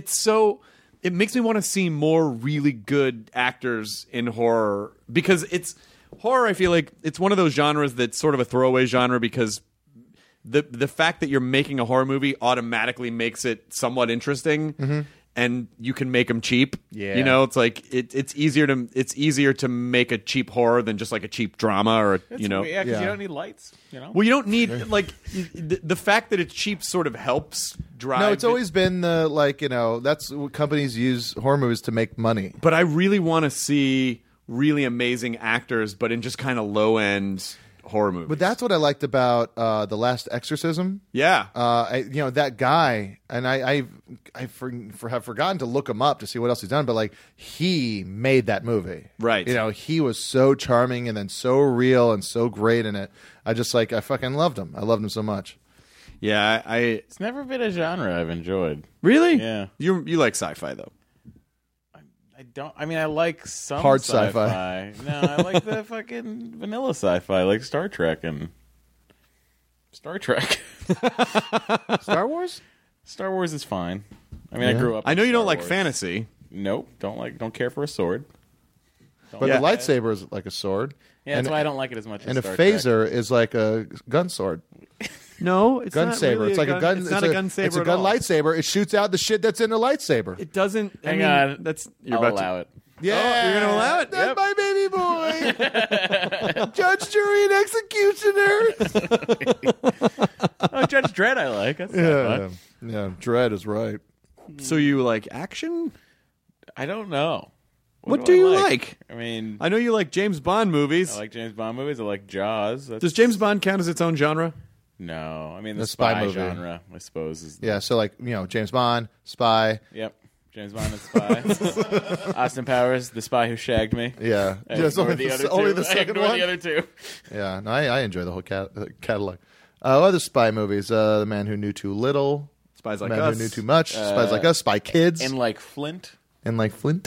it makes me want to see more really good actors in horror, because horror, I feel like it's one of those genres that's sort of a throwaway genre, because the fact that you're making a horror movie automatically makes it somewhat interesting, and you can make them cheap. Yeah. You know, it's like it's easier to make a cheap horror than just like a cheap drama or Yeah, because Yeah. you don't need lights. You know. Well, you don't need like the fact that it's cheap sort of helps drive. No, it's always been that's what companies use horror movies to make money. But I really want to see really amazing actors, but in just kind of low end horror movies. But that's what I liked about The Last Exorcism. yeah. That guy, and I have forgotten to look him up to see what else he's done, but like he made that movie, Right. You know, he was so charming and then so real and so great in it. I fucking loved him. I loved him so much. Yeah, It's never been a genre I've enjoyed. really. Yeah. You like sci-fi though. I don't. I mean, I like some Hard sci-fi. No, I like the fucking vanilla sci-fi, like Star Trek and Star Trek. Star Wars? Star Wars is fine. I mean, I grew up. I know with you don't Star like Wars. fantasy. Nope. Don't care for a sword. But Yeah. the lightsaber is like a sword. Yeah, that's and, why I don't like it as much. and a as Star Trek. phaser is like a gun sword. No, it's Gun saber. It's like a gun. It's not a gun saber. It's a at gun all. lightsaber. It shoots out the shit that's in the lightsaber. It doesn't. Hang on. That's I'll allow it. Yeah, you're gonna allow it? That's Yep. my baby boy. Judge, jury, and executioner. Oh, Judge Dredd, I like. That's not fun. Yeah. Dread is right. So you like action? I don't know. What do you like? I mean, I know you like James Bond movies. I like James Bond movies. I like Jaws. That's, Does James Bond count as its own genre? No, I mean the The spy movie. genre, I suppose. Is Yeah. So like James Bond, spy. Yep. James Bond and Spy. Austin Powers, the spy who shagged me. Yeah. I Just ignore only the other only two. the I second ignore one. the other two. Yeah. No, I enjoy the whole catalog. Other spy movies. The Man Who Knew Too Little. Spies Like Man Us. Who Knew Too Much. Spies Like Us. Spy Kids. And like Flint. And like Flint.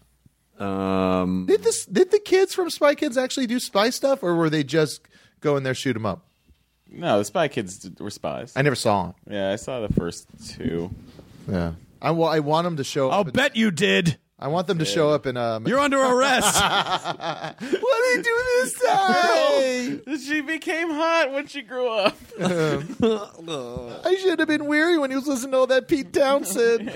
Um, Did the kids from Spy Kids actually do spy stuff, or were they just go in there shoot them up? No, the Spy Kids were spies. I never saw them. Yeah, I saw the first two. Yeah, I want them to show. I'll up bet you did. I want them to show up in. You're under arrest. What did he do this time? She became hot when she grew up. I should have been weary when he was listening to all that Pete Townsend.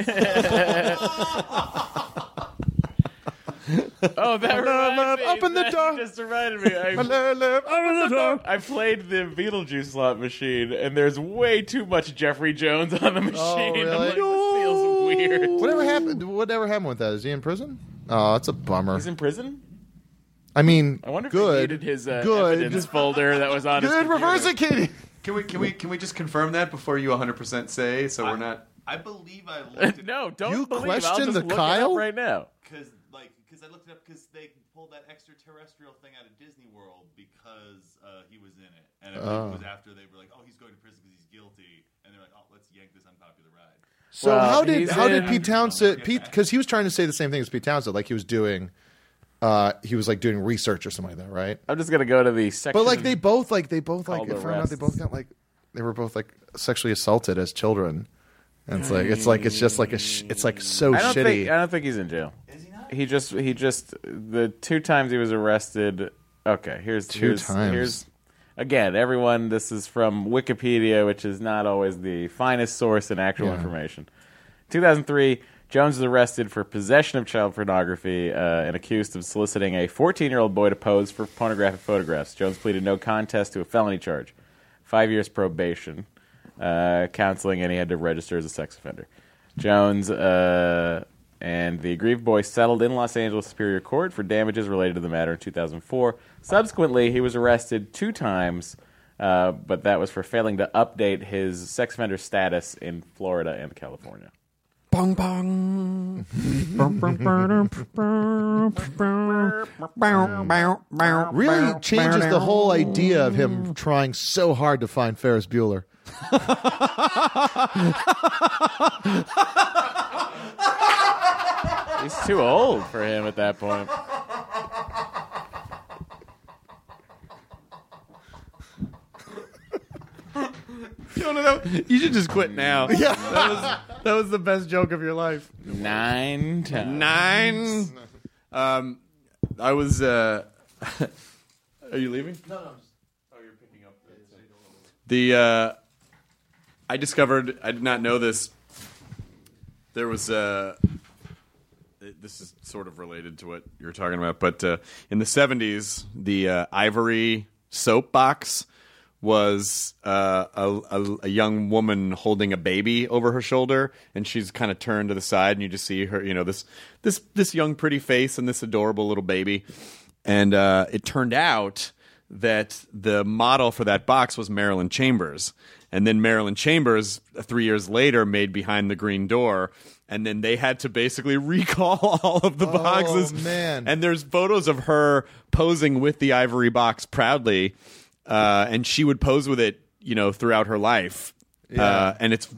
Oh, that reminds me. up in the That dark. just reminded me. I played the Beetlejuice slot machine, and there's way too much Jeffrey Jones on the machine. really? I'm like, this feels weird. Whatever happened with that? Is he in prison? Oh, that's a bummer. He's in prison? I mean, I wonder if good. he needed his good. evidence folder that was on his Good. computer. Reverse it, Katie. Can we just confirm that before you 100% say, so we're not? I believe I looked at No, don't You believe. question I'll just the look Kyle? it up right now. because I looked it up because they pulled that extraterrestrial thing out of Disney World because he was in it, and it was after they were like, "Oh, he's going to prison because he's guilty," and they're like, "Oh, let's yank this unpopular ride." So Well, how did he's Pete Townsend? Because he was trying to say the same thing as Pete Townsend, like he was doing. He was like doing research or something like that, right? I'm just gonna go to the section. But like they both called found out they arrests. both got like they were both like sexually assaulted as children, and it's just like it's like so I shitty. don't think he's in jail. Is he not? He just the 2 times he was arrested. Okay, here's times. Here's again, everyone. This is from Wikipedia, which is not always the finest source in actual information. 2003. Jones is arrested for possession of child pornography and accused of soliciting a 14-year-old boy to pose for pornographic photographs. Jones pleaded no contest to a felony charge, 5 years probation, counseling, and he had to register as a sex offender. Jones and the aggrieved boy settled in Los Angeles Superior Court for damages related to the matter in 2004. Subsequently, he was arrested 2 times, but that was for failing to update his sex offender status in Florida and California. Bong bong. Really changes the whole idea of him trying so hard to find Ferris Bueller. He's too old for him at that point. You should just quit now. Yeah, that was the best joke of your life. 9 times. 9. I was. Are you leaving? No. You're picking up. I discovered. I did not know this. There was this is sort of related to what you're talking about, but in the 70s, the Ivory soap box was a young woman holding a baby over her shoulder, and she's kind of turned to the side, and you just see her, this young pretty face and this adorable little baby. And it turned out that the model for that box was Marilyn Chambers. And then Marilyn Chambers, 3 years later, made Behind the Green Door. And then they had to basically recall all of the boxes. Oh, man. And there's photos of her posing with the Ivory box proudly. And she would pose with it, throughout her life. Yeah. And it's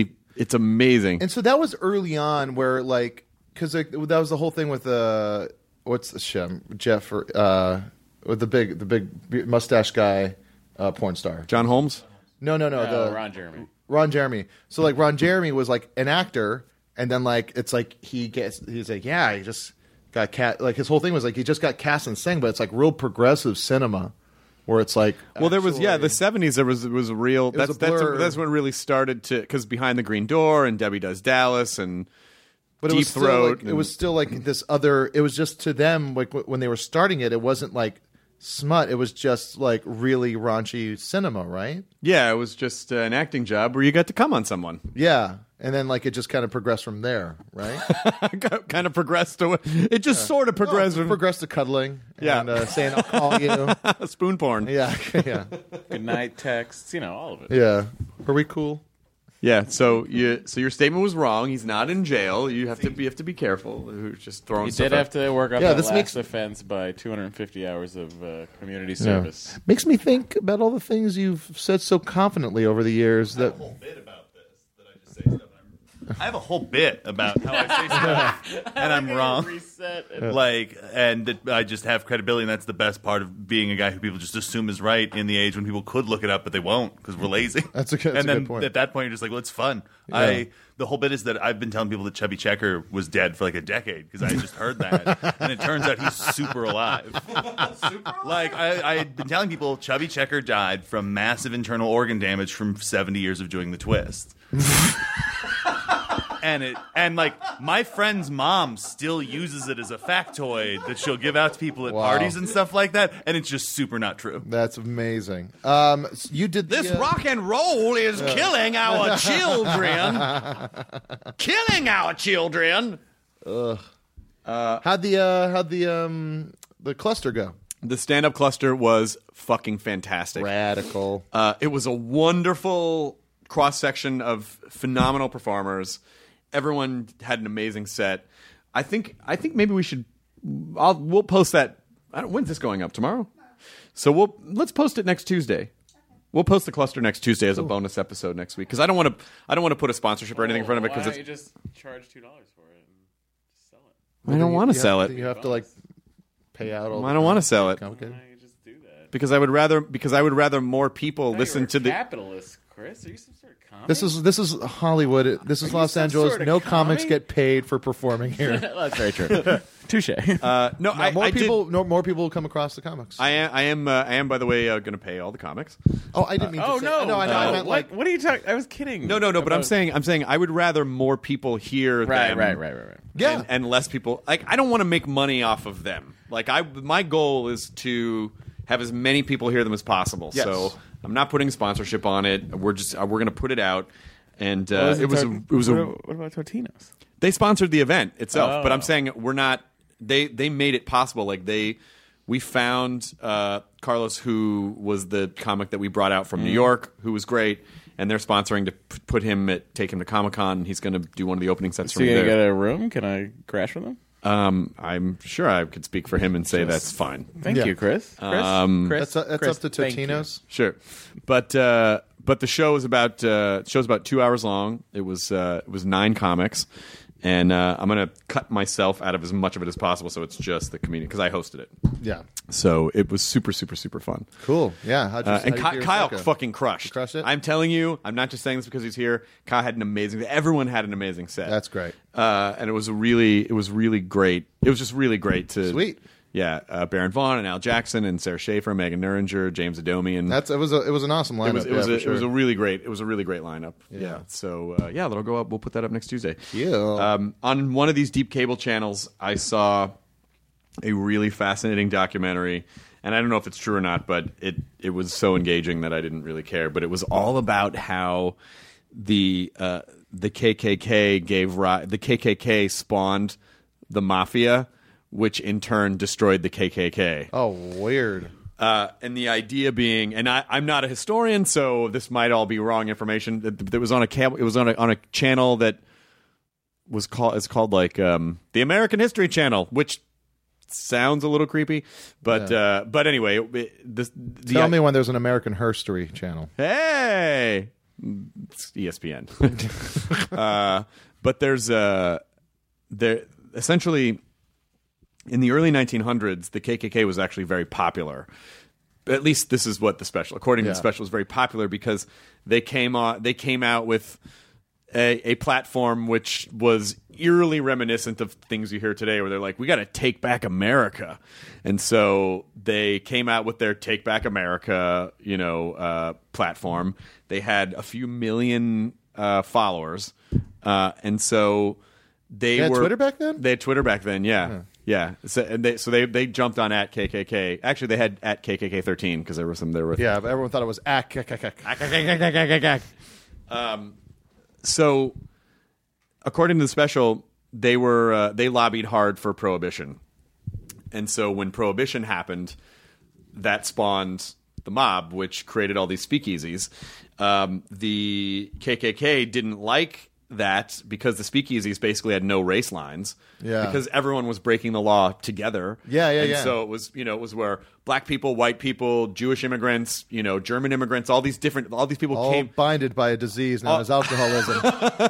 amazing. And so that was early on where, because that was the whole thing with what's the shit? Jeff, with the big mustache guy, porn star. John Holmes? No. Ron Jeremy. Ron Jeremy. So Ron Jeremy was an actor, and then it's he's like, yeah, he just got cast. His whole thing was he just got cast and sang, but it's real progressive cinema. Where it's there was the 70s there was a real that's when it really started to, because Behind the Green Door and Debbie Does Dallas and Deep Throat, it was still this other, it was just to them when they were starting it wasn't smut, it was just really raunchy cinema, right? Yeah, it was just an acting job where you got to come on someone. Yeah. And then it just kind of progressed from there, right? Kind of progressed to it. Just sort of progressed. Progressed to cuddling. Yeah. And saying, I'll call you. Spoon porn. Yeah. Good night texts, all of it. Yeah. Are we cool? Yeah. So your statement was wrong. He's not in jail. You have to be careful. Who's just throwing. He stuff did out. have to work up that last offense by 250 hours of community service. Makes me think about all the things you've said so confidently over the years. I have a whole bit about this that I just say stuff. I have a whole bit about how I say stuff and I'm wrong. And that I just have credibility, and that's the best part of being a guy who people just assume is right in the age when people could look it up, but they won't because we're lazy. That's a good point. At that point, you're just well, it's fun. Yeah. The whole bit is that I've been telling people that Chubby Checker was dead for a decade because I just heard that, and it turns out he's super alive. I had been telling people Chubby Checker died from massive internal organ damage from 70 years of doing the twist. And my friend's mom still uses it as a factoid that she'll give out to people at parties and stuff like that, and it's just super not true. That's amazing. You did this rock and roll is killing our children. Killing our children. How'd the cluster go? The stand-up cluster was fucking fantastic. Radical. It was a wonderful cross-section of phenomenal performers. Everyone had an amazing set. I think maybe we should. We'll post that. When's this going up? Tomorrow? So let's post it next Tuesday. We'll post the cluster next Tuesday as a bonus episode next week, because I don't want to put a sponsorship or anything in front of it, because why don't you just charge $2 for it and sell it? I don't want to sell it. You have to pay out all. I don't want to sell it. Why don't you just do that? Because I would rather more people listen to the capitalist. Chris, are you some sort of comic? This is Hollywood. This is Los Angeles. Sort of no comic? Comics get paid for performing here. That's very true. Touche. More people will come across the comics. I am. By the way, going to pay all the comics. Oh, I didn't mean. to say, no, I meant what are you talking? I was kidding. No. But I'm saying I would rather more people hear them. Right. Yeah, and less people. I don't want to make money off of them. My goal is to have as many people hear them as possible. Yes. So I'm not putting sponsorship on it. We're going to put it out. And what about Totino's? They sponsored the event itself, but I'm saying we're not. They made it possible. We found Carlos, who was the comic that we brought out from New York, who was great, and they're sponsoring to take him to Comic-Con. He's going to do one of the opening sets for me there. So you get a room? Can I crash with him? I'm sure I could speak for him and say that's fine. Thank you, Chris. That's up to Totino's. Sure, but the show is about 2 hours long. It was 9 comics, and I'm gonna cut myself out of as much of it as possible, so it's just the comedian because I hosted it. Yeah. So it was super, super, super fun. Cool. Yeah. And Kyle fucking crushed. You crushed it? I'm telling you, I'm not just saying this because he's here. Kyle had everyone had an amazing set. That's great. And it was really great. It was just really great to. Sweet. Yeah. Baron Vaughn and Al Jackson and Sarah Schaefer, Megan Nuringer, James Adomian. It was an awesome lineup. It was a really great lineup. Yeah. So that'll go up. We'll put that up next Tuesday. Yeah. On one of these deep cable channels, I saw a really fascinating documentary, and I don't know if it's true or not, but it was so engaging that I didn't really care. But it was all about how the KKK the KKK spawned the mafia, which in turn destroyed the KKK. Oh, weird. And the idea being, and I'm not a historian, so this might all be wrong information. It was on a cable. It was on a channel that was called like the American History Channel, which sounds a little creepy, but anyway, tell me when there's an American Herstory channel. Hey, it's ESPN. But there's essentially in the early 1900s, the KKK was actually very popular. At least this is what according to the special, was very popular because they came out with a platform which was eerily reminiscent of things you hear today, where they're like, we got to take back America. And so they came out with their Take Back America, platform. They had a few million followers. And so they had Twitter back then? They had Twitter back then, yeah. Yeah. So they jumped on at KKK. Actually, they had at KKK 13 because there were some there with. Yeah, but everyone thought it was at KKK. So, according to the special, they lobbied hard for prohibition, and so when prohibition happened, that spawned the mob, which created all these speakeasies. The KKK didn't like that because the speakeasies basically had no race lines. Yeah. Because everyone was breaking the law together. Yeah. So it was where black people, white people, Jewish immigrants, German immigrants, all these people all came binded by a disease known as alcoholism.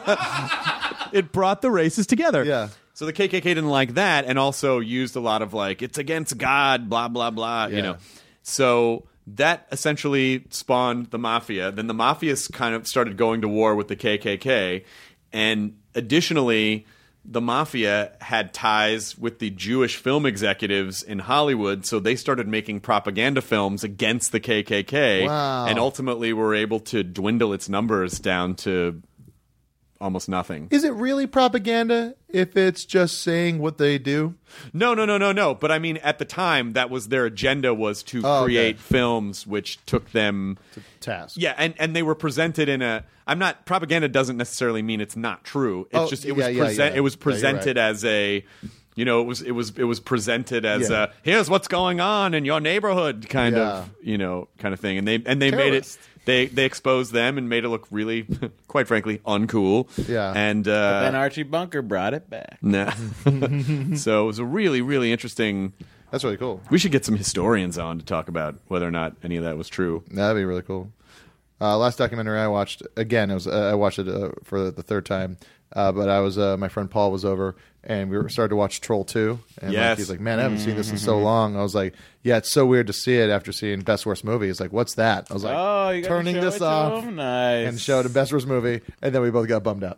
It brought the races together. Yeah. So the KKK didn't like that, and also used a lot of like, it's against God, blah blah blah. Yeah. So that essentially spawned the mafia. Then the mafia kind of started going to war with the KKK. And additionally, the mafia had ties with the Jewish film executives in Hollywood, so they started making propaganda films against the KKK, Wow. and ultimately were able to dwindle its numbers down to almost nothing. Is it really propaganda if it's just saying what they do? No. But I mean, at the time, that was their agenda, was to create films which took them to task. Yeah, and they were presented in a. Propaganda doesn't necessarily mean it's not true. It's it was presented as a. It was presented as here's what's going on in your neighborhood kind of thing, and they made it. They exposed them and made it look really, quite frankly, uncool. Yeah. And but then Archie Bunker brought it back. Nah. So it was a really, really interesting. That's really cool. We should get some historians on to talk about whether or not any of that was true. That'd be really cool. Last documentary I watched, again, I watched it for the third time. But I was my friend Paul was over, and we started to watch Troll 2. And yes. He's like, man, I haven't seen this in so long. I was like, yeah, it's so weird to see it after seeing Best Worst Movie. He's like, what's that? I was like, you turning show this it off to him? Nice. and showed him Best Worst Movie, and then we both got bummed out.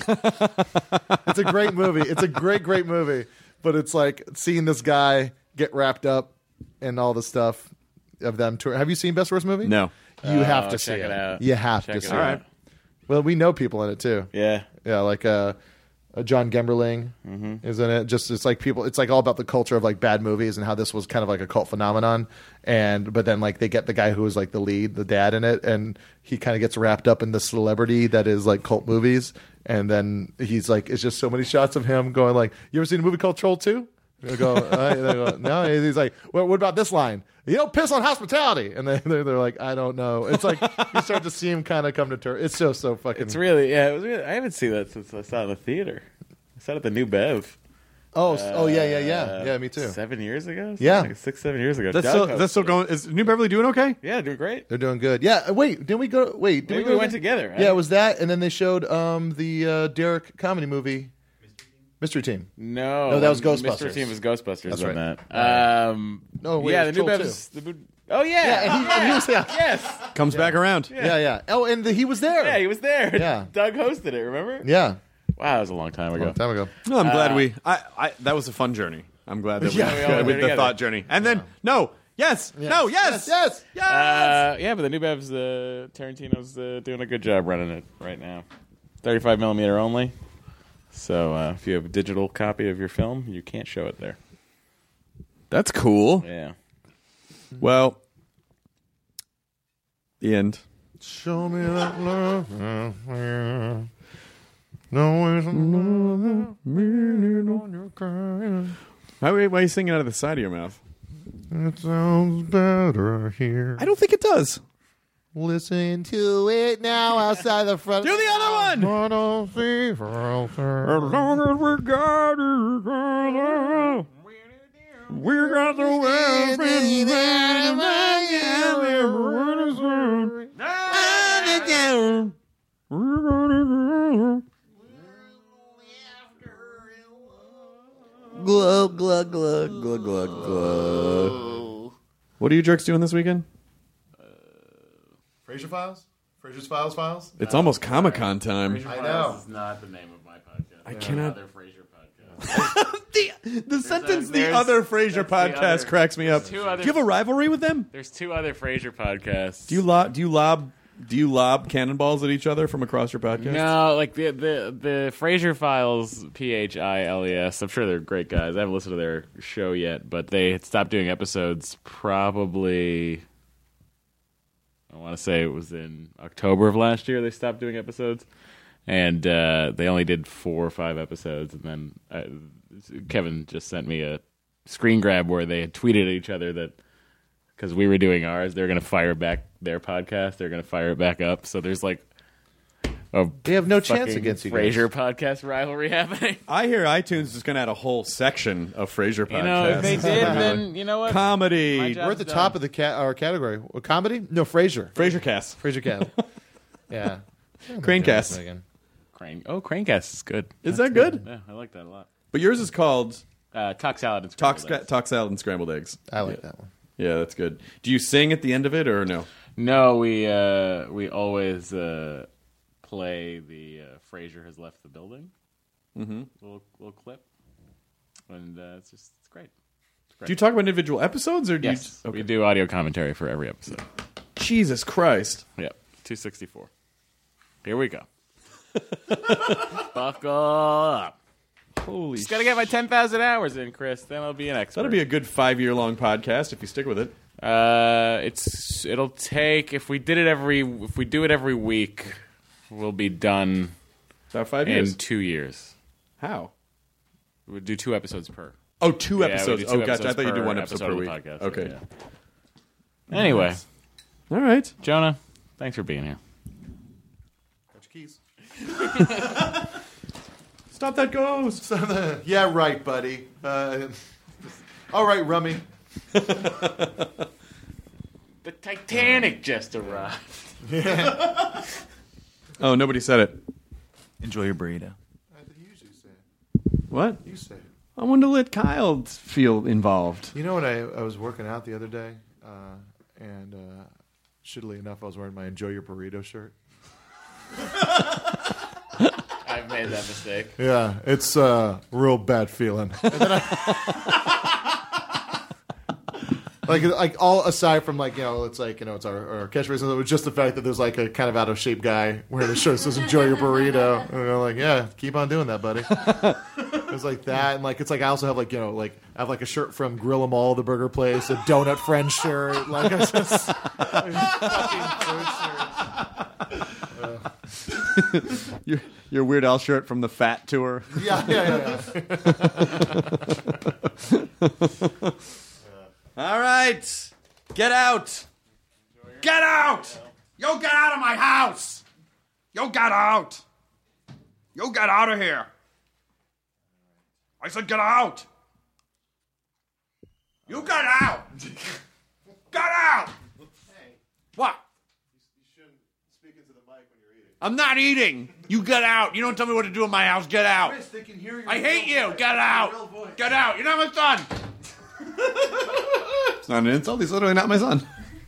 It's a great movie. It's a great, great movie. But it's like seeing this guy get wrapped up in all the stuff of them. Have you seen Best Worst Movie? No. You have to see check it out. You have Check to it see out. it. Well, we know people in it too. Yeah. Yeah, like John Gemberling is in it. Just it's like people. It's like all about the culture of like bad movies and how this was kind of like a cult phenomenon. But then like they get the guy who was like the lead, the dad in it, and he kind of gets wrapped up in the celebrity that is like cult movies. And then he's like, it's just so many shots of him going like, "You ever seen a movie called Troll 2?" They go, no. He's like, well, what about this line? You don't piss on hospitality. And they're like, I don't know. It's like you start to see him kind of come to terms. It's so fucking. It's really, it was really. I haven't seen that since I saw it in the theater. I saw it at the New Bev. Yeah, me too. 7 years ago? Yeah. Like 6-7 years ago. That's still going. Is New Beverly doing okay? Yeah, doing great. They're doing good. Yeah, wait, didn't we go? Wait, did Maybe we go went together. Right? Yeah, it was that, and then they showed the Derek comedy movie, Mystery Team. No, that was Ghostbusters. Mystery Team was Ghostbusters. That's on right. that. No, wait, yeah, it the was new Troll Bev's. Oh yeah, and he was yes. Comes back around. Yeah. Oh, and he was there. Yeah, he was there. Yeah. Doug hosted it. Remember? Yeah, Wow, that was a long time ago. long time ago. No, I'm glad we. That was a fun journey. I'm glad that we all with went the together. thought journey. And then yes. Yes. Yeah, but the new Bev's Tarantino's doing a good job running it right now. 35mm only. So if you have a digital copy of your film, you can't show it there. That's cool. Yeah. Well, the end. Show me that love. No ways on your crying. Why are you singing out of the side of your mouth? It sounds better here. I don't think it does. Listen to it now outside the front. Do the other one. As long as we got it, we got the Glug, glug, glug, glug, glug, glug. What are you jerks doing this weekend? Frasier Files? Frasier's Files? It's almost Comic-Con time. I know. This is not the name of my podcast. I cannot. Other Frasier podcast. The sentence, the there's- other Frasier that's the podcast other- cracks me up. Do two other- you have a rivalry with them? There's 2 other Frasier podcasts. Do you lob cannonballs at each other from across your podcast? No, like the Frasier Files, PHILES. I'm sure they're great guys. I haven't listened to their show yet, but they had stopped doing episodes probably. I want to say it was in October of last year. They stopped doing episodes, and they only did 4 or 5 episodes. And then Kevin just sent me a screen grab where they had tweeted at each other that because we were doing ours, they're going to fire back their podcast. They're going to fire it back up. So there's like They have no chance fucking against you guys. Frasier podcast rivalry happening. I hear iTunes is going to add a whole section of Frasier podcasts. You know, if they did, then you know what? My Comedy. job- We're at the top of the our category. What, comedy? No, Frasier. Frasier cast. Frasier Cat. Yeah. Cranecast. Cranecast is good. Is that good? Yeah, I like that a lot. But yours is called Talk Salad and Talk Scrambled Eggs. Salad and Scrambled Eggs. I like that one. Yeah, that's good. Do you sing at the end of it or no? No, we always play the Frasier has left the building. Mm-hmm. Little clip, and it's great. Do you talk about individual episodes or do Yes, you? we do audio commentary for every episode. Jesus Christ! Yep, 264. Here we go. Buckle up. Holy! Just gotta get my 10,000 hours in, Chris. Then I'll be an expert. That'll be a good 5-year-long podcast if you stick with it. It'll take if we do it every week, we'll be done About 5 years. in 2 years. How? We'll do 2 episodes per. Oh, 2 Yeah, episodes. we do 2 Oh, gotcha. I episodes thought you did per 1 episode per of week. the podcast. Okay. Yeah. Anyway, All right. Jonah, thanks for being here. Got your keys. Stop that ghost. Yeah, right, buddy. All right, Rummy. The Titanic just arrived. Oh, nobody said it. Enjoy your burrito. I think you usually say it. What? You say it. I wanted to let Kyle feel involved. You know what? I was working out the other day, and shittily enough, I was wearing my Enjoy Your Burrito shirt. I've made that mistake. Yeah, it's a real bad feeling. And then like all aside from it's it's our catchphrase. It was just the fact that there's like a kind of out of shape guy wearing a shirt that says "Enjoy your burrito," and I'm like, yeah, keep on doing that, buddy. It was like that, and it's like I also have I have a shirt from Grill 'Em All, the burger place, a Donut Friend shirt, like I just fucking food shirt. Your Weird Al shirt from the Fat Tour. Yeah. All right. Get out. Get out. You get out of my house. You get out. You get out of here. I said get out. You get out. Get out. Hey. What? You shouldn't speak into the mic when you're eating. I'm not eating. You get out. You don't tell me what to do in my house. Get out. Chris, they can hear your I hate real you. voice. Get Your out. real voice. Get out. You're not my son. It's not an insult. He's literally not my son.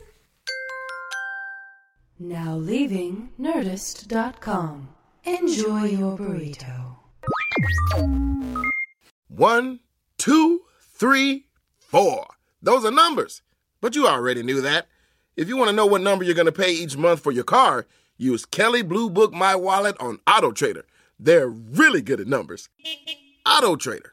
Now leaving Nerdist.com. Enjoy your burrito. 1, 2, 3, 4. Those are numbers. But you already knew that. If you want to know what number you're going to pay each month for your car, use Kelley Blue Book My Wallet on AutoTrader. They're really good at numbers. AutoTrader.